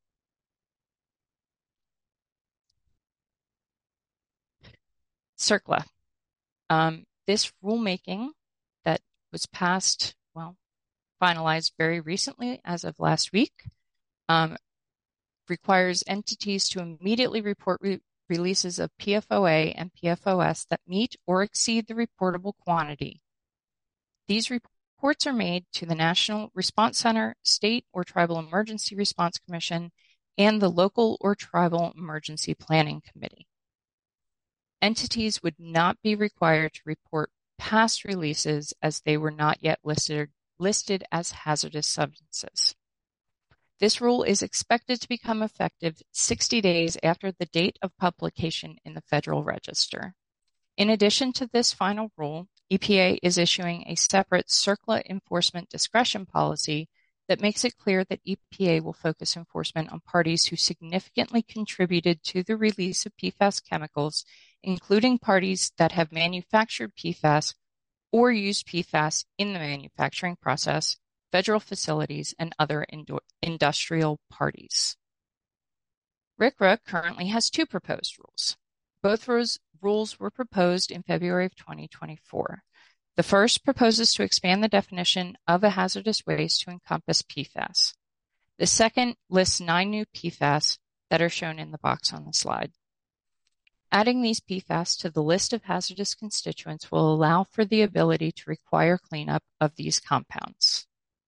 CERCLA. Um, this rulemaking that was passed, well, finalized very recently as of last week, um, requires entities to immediately report re releases of P F O A and P F O S that meet or exceed the reportable quantity. These reports are made to the National Response Center, State or Tribal Emergency Response Commission, and the Local or Tribal Emergency Planning Committee. Entities would not be required to report past releases as they were not yet listed, listed as hazardous substances. This rule is expected to become effective sixty days after the date of publication in the Federal Register. In addition to this final rule, E P A is issuing a separate CERCLA enforcement discretion policy that makes it clear that E P A will focus enforcement on parties who significantly contributed to the release of P FAS chemicals, including parties that have manufactured P FAS or used P FAS in the manufacturing process, federal facilities, and other industrial parties. R C R A currently has two proposed rules. Both rules were proposed in February of twenty twenty-four. The first proposes to expand the definition of a hazardous waste to encompass P FAS. The second lists nine new P FAS that are shown in the box on the slide. Adding these P FAS to the list of hazardous constituents will allow for the ability to require cleanup of these compounds.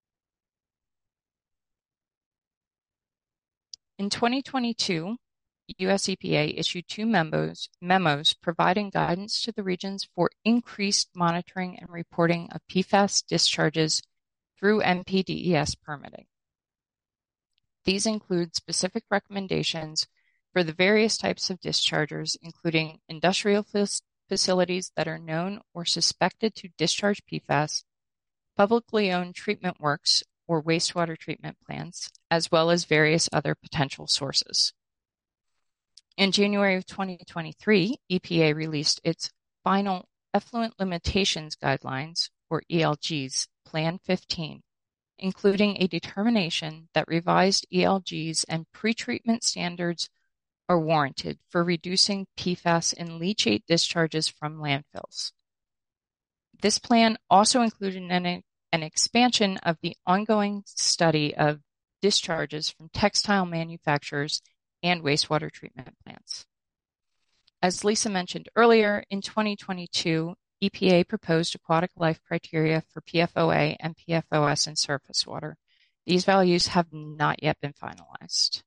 In twenty twenty-two, U S E P A issued two memos, memos providing guidance to the regions for increased monitoring and reporting of P FAS discharges through N P D E S permitting. These include specific recommendations for the various types of dischargers, including industrial facilities that are known or suspected to discharge P FAS, publicly owned treatment works or wastewater treatment plants, as well as various other potential sources. In January of twenty twenty-three, E P A released its final Effluent Limitations Guidelines, or E L Gs, Plan fifteen, including a determination that revised E L Gs and pretreatment standards are warranted for reducing P FAS in leachate discharges from landfills. This plan also included an, an expansion of the ongoing study of discharges from textile manufacturers and wastewater treatment plants. As Lisa mentioned earlier, in twenty twenty-two, E P A proposed aquatic life criteria for P F O A and P F O S in surface water. These values have not yet been finalized.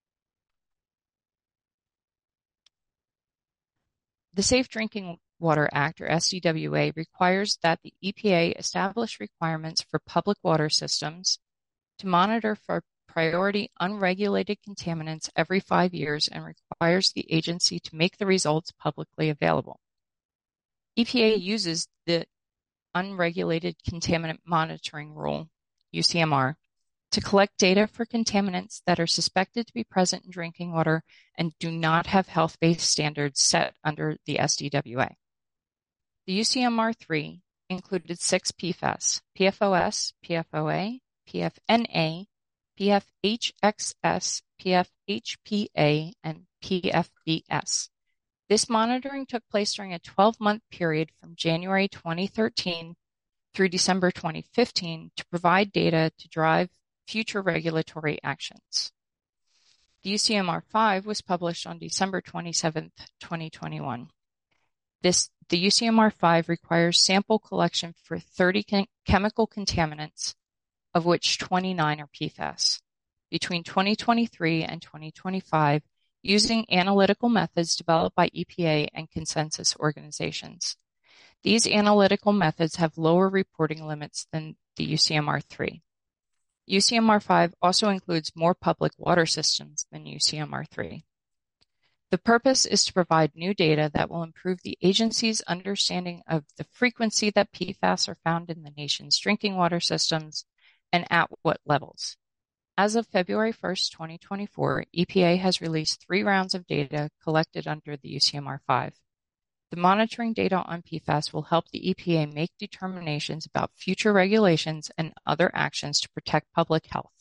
The Safe Drinking Water Act, or S D W A, requires that the E P A establish requirements for public water systems to monitor for priority unregulated contaminants every five years and requires the agency to make the results publicly available. E P A uses the Unregulated Contaminant Monitoring Rule, U C M R, to collect data for contaminants that are suspected to be present in drinking water and do not have health-based standards set under the S D W A. The U C M R three included six P FAS, P F O S, P F O A, P F N A, P F H X S, P F H P A, and P F B S. This monitoring took place during a twelve-month period from January twenty thirteen through December twenty fifteen to provide data to drive future regulatory actions. The U C M R five was published on December twenty-seventh, twenty twenty-one. This, the U C M R five requires sample collection for thirty chem chemical contaminants, of which twenty-nine are P FAS, between twenty twenty-three and twenty twenty-five, using analytical methods developed by E P A and consensus organizations. These analytical methods have lower reporting limits than the U C M R three. U C M R five also includes more public water systems than U C M R three. The purpose is to provide new data that will improve the agency's understanding of the frequency that P FAS are found in the nation's drinking water systems and at what levels. As of February first, twenty twenty-four, E P A has released three rounds of data collected under the U C M R five. The monitoring data on P FAS will help the E P A make determinations about future regulations and other actions to protect public health.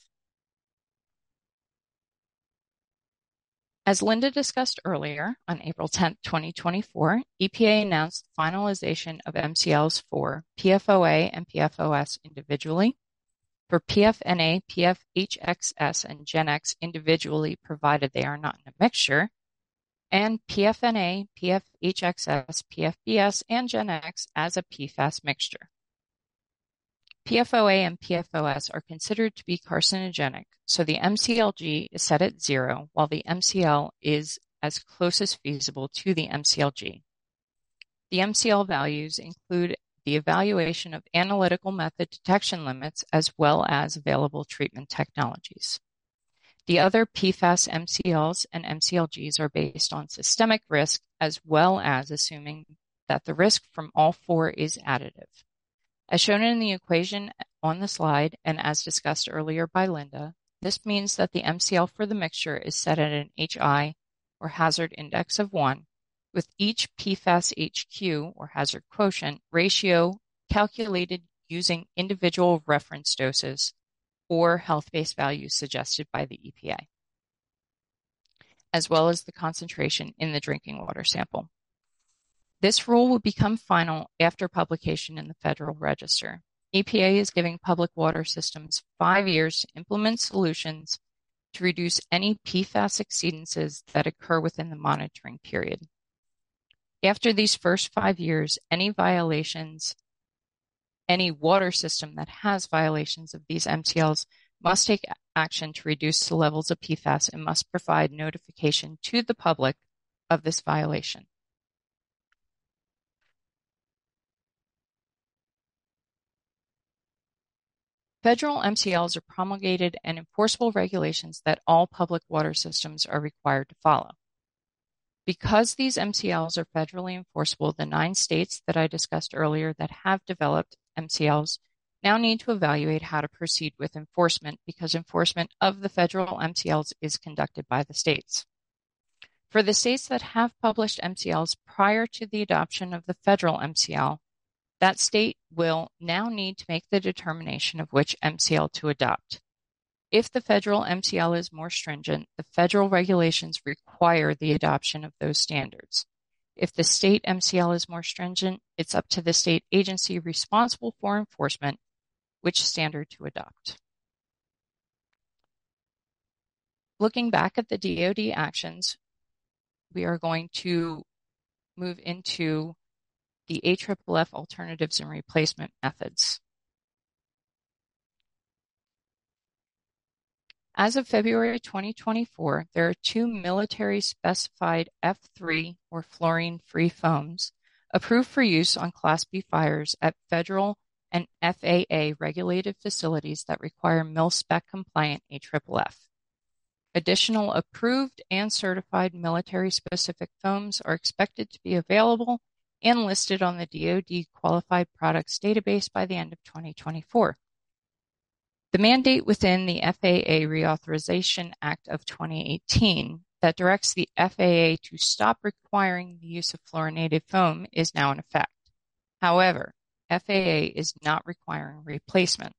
As Linda discussed earlier, on April tenth, twenty twenty-four, E P A announced finalization of M C Ls for P F O A and P F O S individually, for P F N A, P F H X S, and Gen X individually provided they are not in a mixture, and P F N A, P F H X S, P F B S, and Gen X as a P FAS mixture. P F O A and P F O S are considered to be carcinogenic, so the M C L G is set at zero, while the M C L is as close as feasible to the M C L G. The M C L values include the evaluation of analytical method detection limits as well as available treatment technologies. The other P FAS M C Ls and M C L Gs are based on systemic risk as well as assuming that the risk from all four is additive. As shown in the equation on the slide and as discussed earlier by Linda, this means that the M C L for the mixture is set at an H I or hazard index of one, with each P FAS H Q or hazard quotient ratio calculated using individual reference doses or health-based values suggested by the E P A, as well as the concentration in the drinking water sample. This rule will become final after publication in the Federal Register. E P A is giving public water systems five years to implement solutions to reduce any P FAS exceedances that occur within the monitoring period. After these first five years, any violations, any water system that has violations of these M C Ls must take action to reduce the levels of P FAS and must provide notification to the public of this violation. Federal M C Ls are promulgated and enforceable regulations that all public water systems are required to follow. Because these M C Ls are federally enforceable, the nine states that I discussed earlier that have developed M C Ls now need to evaluate how to proceed with enforcement because enforcement of the federal M C Ls is conducted by the states. For the states that have published M C Ls prior to the adoption of the federal M C L, that state will now need to make the determination of which M C L to adopt. If the federal M C L is more stringent, the federal regulations require the adoption of those standards. If the state M C L is more stringent, it's up to the state agency responsible for enforcement which standard to adopt. Looking back at the D O D actions, we are going to move into the A F F F alternatives and replacement methods. As of February twenty twenty-four, there are two military-specified F three or fluorine-free foams approved for use on Class B fires at federal and F A A-regulated facilities that require mil-spec compliant A F F F. Additional approved and certified military-specific foams are expected to be available and listed on the D O D Qualified Products Database by the end of twenty twenty-four. The mandate within the F A A Reauthorization Act of twenty eighteen that directs the F A A to stop requiring the use of fluorinated foam is now in effect. However, F A A is not requiring replacement.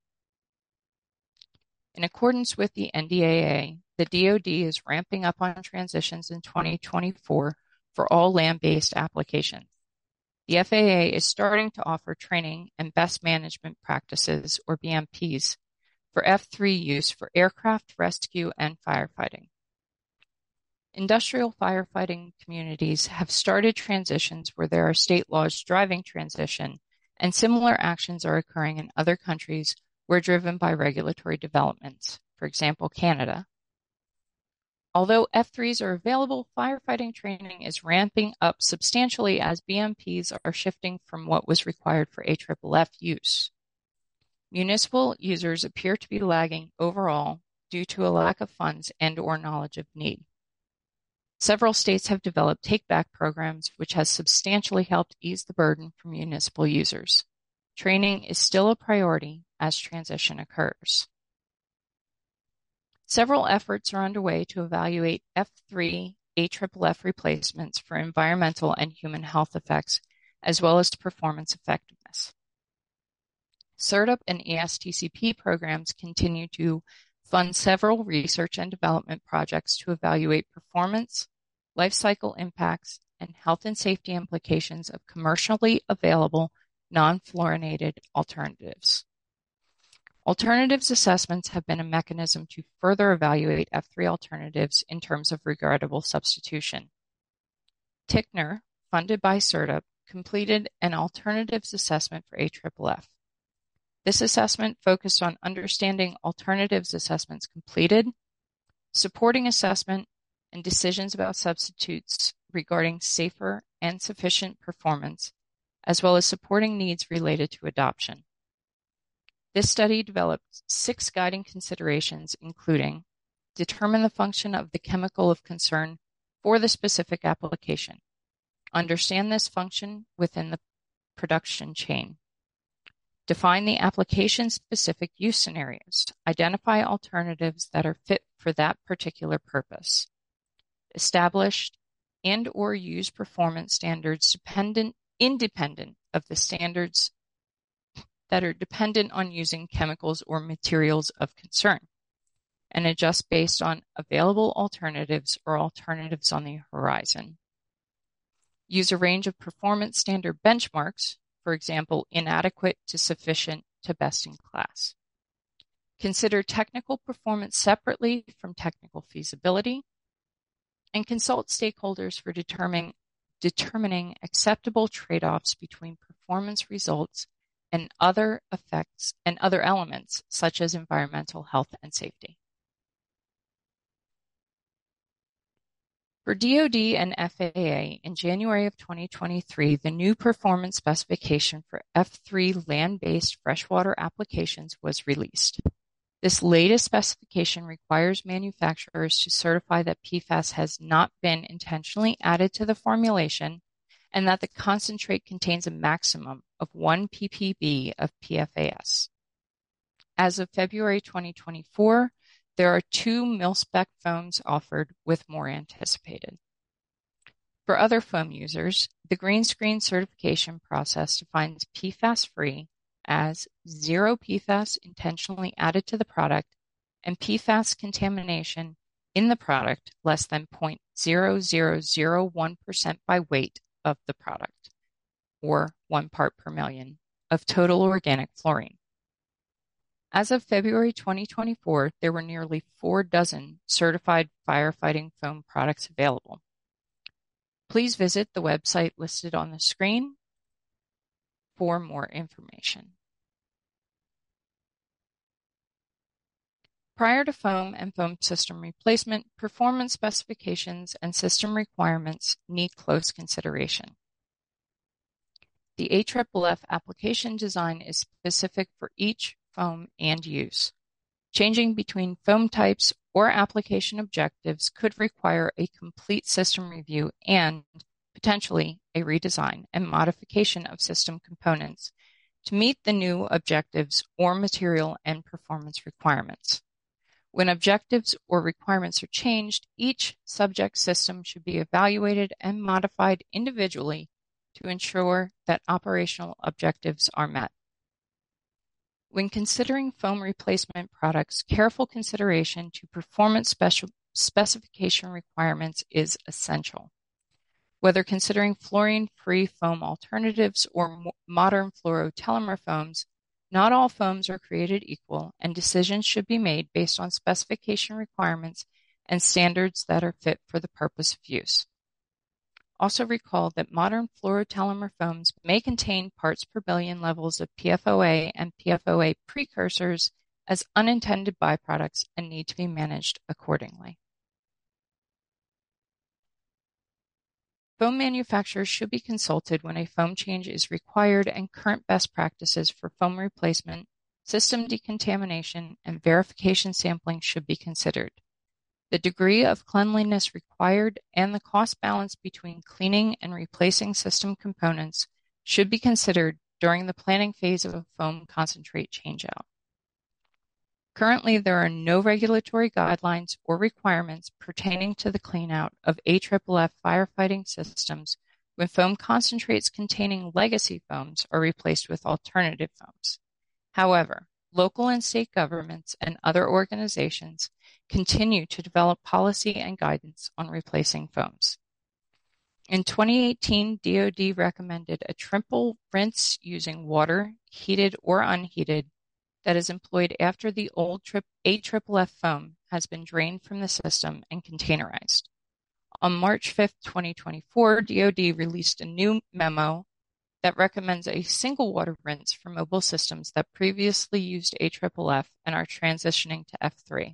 In accordance with the N D A A, the D O D is ramping up on transitions in twenty twenty-four for all land-based applications. The F A A is starting to offer training and best management practices, or B M Ps, for F three use for aircraft rescue and firefighting. Industrial firefighting communities have started transitions where there are state laws driving transition, and similar actions are occurring in other countries where driven by regulatory developments, for example, Canada. Although F threes are available, firefighting training is ramping up substantially as B M Ps are shifting from what was required for A F F F use. Municipal users appear to be lagging overall due to a lack of funds and or knowledge of need. Several states have developed take-back programs, which has substantially helped ease the burden for municipal users. Training is still a priority as transition occurs. Several efforts are underway to evaluate F three A F F F replacements for environmental and human health effects, as well as performance effectiveness. CERTUP and E S T C P programs continue to fund several research and development projects to evaluate performance, life cycle impacts, and health and safety implications of commercially available non-fluorinated alternatives. Alternatives assessments have been a mechanism to further evaluate F three alternatives in terms of regrettable substitution. T I C N R, funded by CERTUP, completed an alternatives assessment for A F F F. This assessment focused on understanding alternatives assessments completed, supporting assessment, and decisions about substitutes regarding safer and sufficient performance, as well as supporting needs related to adoption. This study developed six guiding considerations, including determine the function of the chemical of concern for the specific application, understand this function within the production chain, define the application-specific use scenarios, identify alternatives that are fit for that particular purpose, establish and or use performance standards dependent, independent of the standards that are dependent on using chemicals or materials of concern, and adjust based on available alternatives or alternatives on the horizon. Use a range of performance standard benchmarks, for example, inadequate to sufficient to best in class. Consider technical performance separately from technical feasibility, and consult stakeholders for determining, determining acceptable trade-offs between performance results and other effects and other elements such as environmental health and safety. For D O D and F A A, in January of twenty twenty-three, the new performance specification for F three land-based freshwater applications was released. This latest specification requires manufacturers to certify that P FAS has not been intentionally added to the formulation and that the concentrate contains a maximum of one P P B of P F A S. As of February twenty twenty-four, there are two mil-spec foams offered, with more anticipated. For other foam users, the green screen certification process defines P FAS-free as zero P FAS intentionally added to the product and P FAS contamination in the product less than zero point zero zero zero one percent by weight of the product, or one part per million, of total organic fluorine. As of February twenty twenty-four, there were nearly four dozen certified firefighting foam products available. Please visit the website listed on the screen for more information. Prior to foam and foam system replacement, performance specifications and system requirements need close consideration. The A F F F application design is specific for each foam and use. Changing between foam types or application objectives could require a complete system review and, potentially, a redesign and modification of system components to meet the new objectives or material and performance requirements. When objectives or requirements are changed, each subject system should be evaluated and modified individually to ensure that operational objectives are met. When considering foam replacement products, careful consideration to performance special specification requirements is essential. Whether considering fluorine-free foam alternatives or modern fluorotellular foams, not all foams are created equal, and decisions should be made based on specification requirements and standards that are fit for the purpose of use. Also recall that modern fluorotellular foams may contain parts per billion levels of P F O A and P F O A precursors as unintended byproducts and need to be managed accordingly. Foam manufacturers should be consulted when a foam change is required, and current best practices for foam replacement, system decontamination, and verification sampling should be considered. The degree of cleanliness required and the cost balance between cleaning and replacing system components should be considered during the planning phase of a foam concentrate changeout. Currently, there are no regulatory guidelines or requirements pertaining to the cleanout of A F F F firefighting systems when foam concentrates containing legacy foams are replaced with alternative foams. However, local and state governments and other organizations continue to develop policy and guidance on replacing foams. In twenty eighteen, D O D recommended a triple rinse using water, heated or unheated, that is employed after the old A F F F foam has been drained from the system and containerized. On March fifth, twenty twenty-four, D O D released a new memo that recommends a single water rinse for mobile systems that previously used A F F F and are transitioning to F three.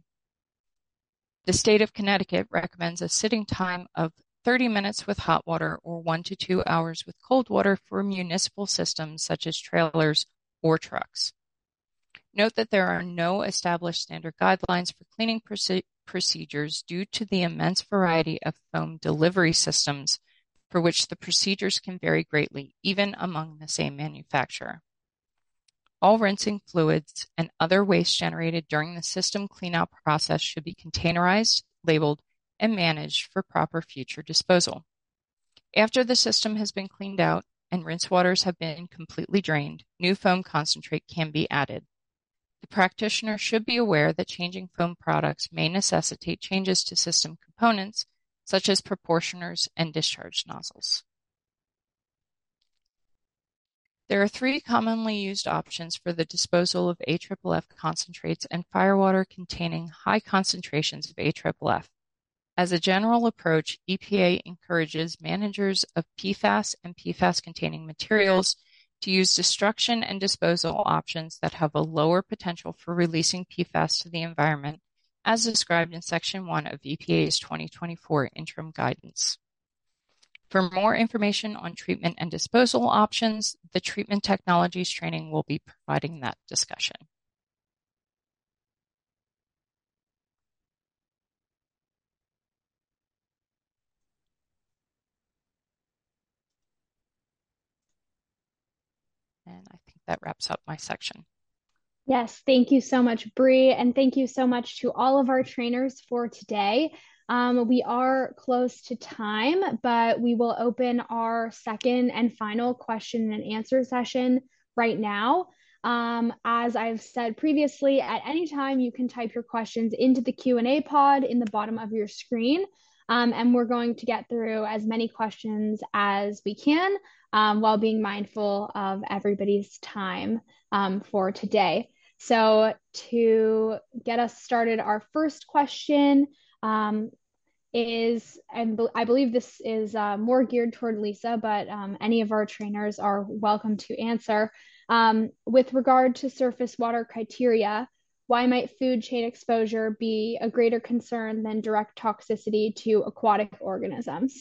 The state of Connecticut recommends a sitting time of thirty minutes with hot water or one to two hours with cold water for municipal systems such as trailers or trucks. Note that there are no established standard guidelines for cleaning proce- procedures due to the immense variety of foam delivery systems for which the procedures can vary greatly, even among the same manufacturer. All rinsing fluids and other waste generated during the system cleanout process should be containerized, labeled, and managed for proper future disposal. After the system has been cleaned out and rinse waters have been completely drained, new foam concentrate can be added. The practitioner should be aware that changing foam products may necessitate changes to system components, such as proportioners and discharge nozzles. There are three commonly used options for the disposal of A F F F concentrates and firewater containing high concentrations of A F F F. As a general approach, E P A encourages managers of P FAS and P FAS-containing materials to use destruction and disposal options that have a lower potential for releasing P FAS to the environment, as described in Section one of E P A's twenty twenty-four interim guidance. For more information on treatment and disposal options, the Treatment Technologies training will be providing that discussion. And I think that wraps up my section. Yes, thank you so much, Bree, and thank you so much to all of our trainers for today. Um, we are close to time, but we will open our second and final question and answer session right now. Um, as I've said previously, at any time you can type your questions into the Q and A pod in the bottom of your screen, um, and we're going to get through as many questions as we can um, while being mindful of everybody's time um, for today. So to get us started, our first question um, is, and I believe this is uh, more geared toward Lisa, but um, any of our trainers are welcome to answer. Um, with regard to surface water criteria, why might food chain exposure be a greater concern than direct toxicity to aquatic organisms?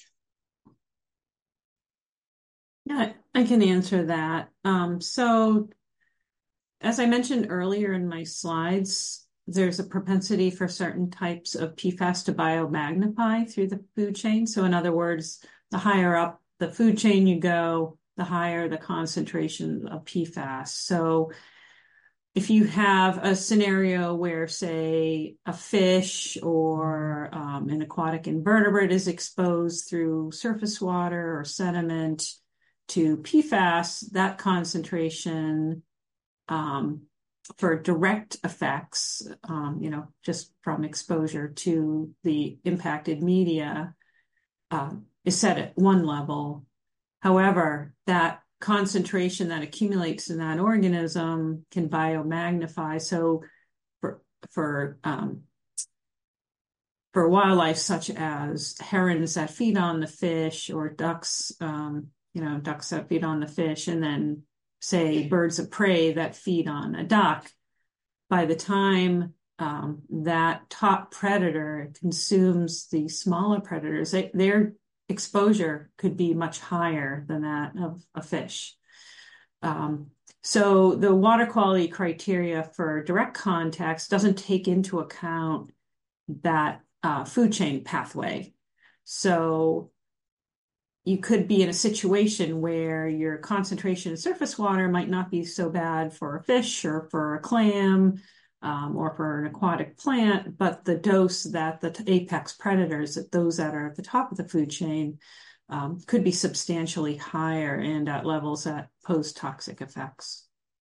Yeah, I can answer that. Um, so as I mentioned earlier in my slides, there's a propensity for certain types of P FAS to biomagnify through the food chain. So in other words, the higher up the food chain you go, the higher the concentration of P FAS. So if you have a scenario where, say, a fish or um, an aquatic invertebrate is exposed through surface water or sediment to P FAS, that concentration um, for direct effects, um, you know, just from exposure to the impacted media, uh, is set at one level. However, that concentration that accumulates in that organism can biomagnify. So for, for, um, for wildlife such as herons that feed on the fish, or ducks, um, you know, ducks that feed on the fish, and then say birds of prey that feed on a duck, by the time um, that top predator consumes the smaller predators, they, their exposure could be much higher than that of a fish. Um, so the water quality criteria for direct contacts doesn't take into account that uh, food chain pathway. So you could be in a situation where your concentration of surface water might not be so bad for a fish or for a clam, um, or for an aquatic plant, but the dose that the apex predators, those that are at the top of the food chain, um, could be substantially higher and at levels that pose toxic effects.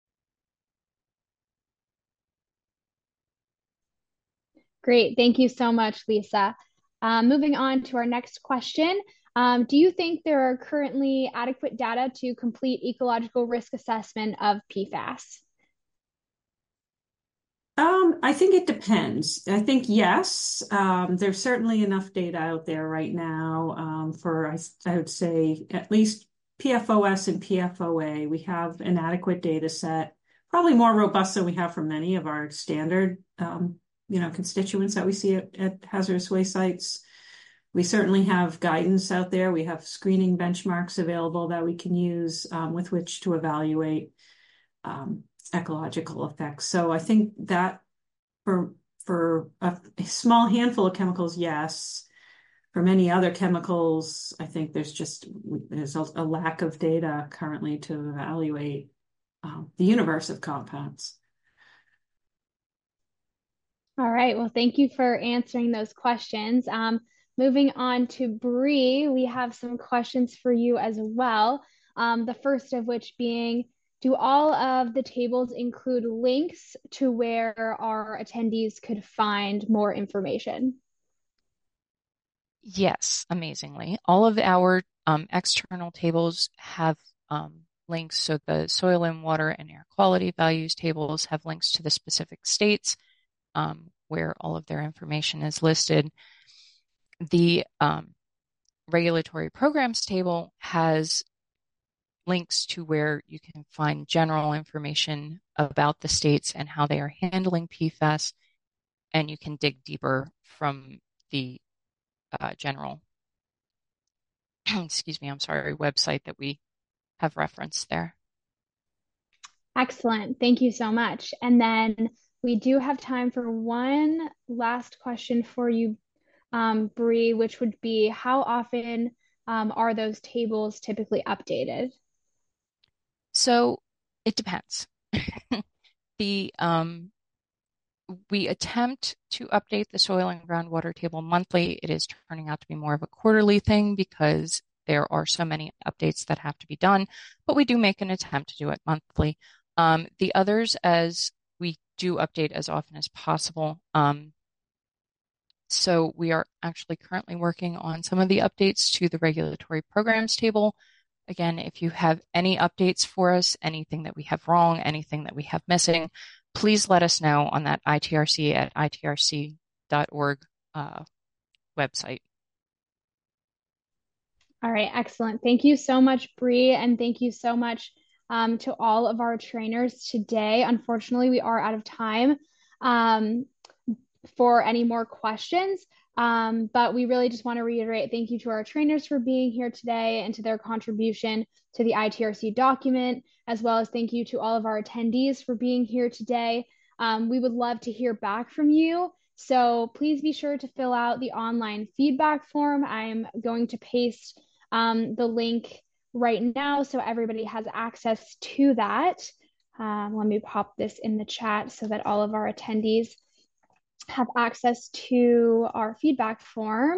Great. Thank you so much, Lisa. Um, moving on to our next question. Um, do you think there are currently adequate data to complete ecological risk assessment of P FAS? Um, I think it depends. I think yes, um, there's certainly enough data out there right now um, for, I, I would say, at least P F O S and P F O A. We have an adequate data set, probably more robust than we have for many of our standard, um, you know, constituents that we see at, at hazardous waste sites. We certainly have guidance out there. We have screening benchmarks available that we can use um, with which to evaluate um, ecological effects. So I think that for for a, a small handful of chemicals, yes. For many other chemicals, I think there's just there's a, a lack of data currently to evaluate um, the universe of compounds. All right. Well, thank you for answering those questions. Um, moving on to Bree, we have some questions for you as well. Um, the first of which being, do all of the tables include links to where our attendees could find more information? Yes, amazingly. All of our um, external tables have um, links. So the soil and water and air quality values tables have links to the specific states um, where all of their information is listed. The um, regulatory programs table has links to where you can find general information about the states and how they are handling P FAS, and you can dig deeper from the uh, general, excuse me, I'm sorry, website that we have referenced there. Excellent. Thank you so much. And then we do have time for one last question for you, um, Bree, which would be, how often um, are those tables typically updated? So it depends. the um, we attempt to update the soil and groundwater table monthly. It is turning out to be more of a quarterly thing because there are so many updates that have to be done, but we do make an attempt to do it monthly. Um, the others, as we do update as often as possible. Um, so we are actually currently working on some of the updates to the regulatory programs table. Again, if you have any updates for us, anything that we have wrong, anything that we have missing, please let us know on that I T R C at I T R C dot org uh, website. All right, excellent. Thank you so much, Bree, and thank you so much um, to all of our trainers today. Unfortunately, we are out of time um, for any more questions, um, but we really just want to reiterate thank you to our trainers for being here today and to their contribution to the I T R C document, as well as thank you to all of our attendees for being here today. Um, we would love to hear back from you. So please be sure to fill out the online feedback form. I'm going to paste um, the link right now so everybody has access to that. Um, let me pop this in the chat so that all of our attendees have access to our feedback form.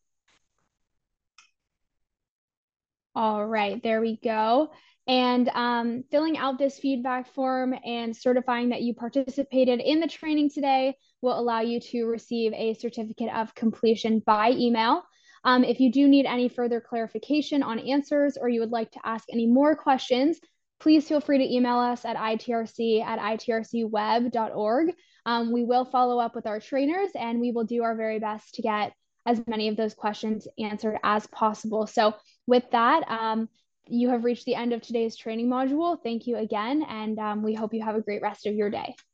All right, there we go. And um, filling out this feedback form and certifying that you participated in the training today will allow you to receive a certificate of completion by email. Um, if you do need any further clarification on answers or you would like to ask any more questions, please feel free to email us at I T R C at I T R C web dot org. Um, we will follow up with our trainers and we will do our very best to get as many of those questions answered as possible. So with that, um, you have reached the end of today's training module. Thank you again, and um, we hope you have a great rest of your day.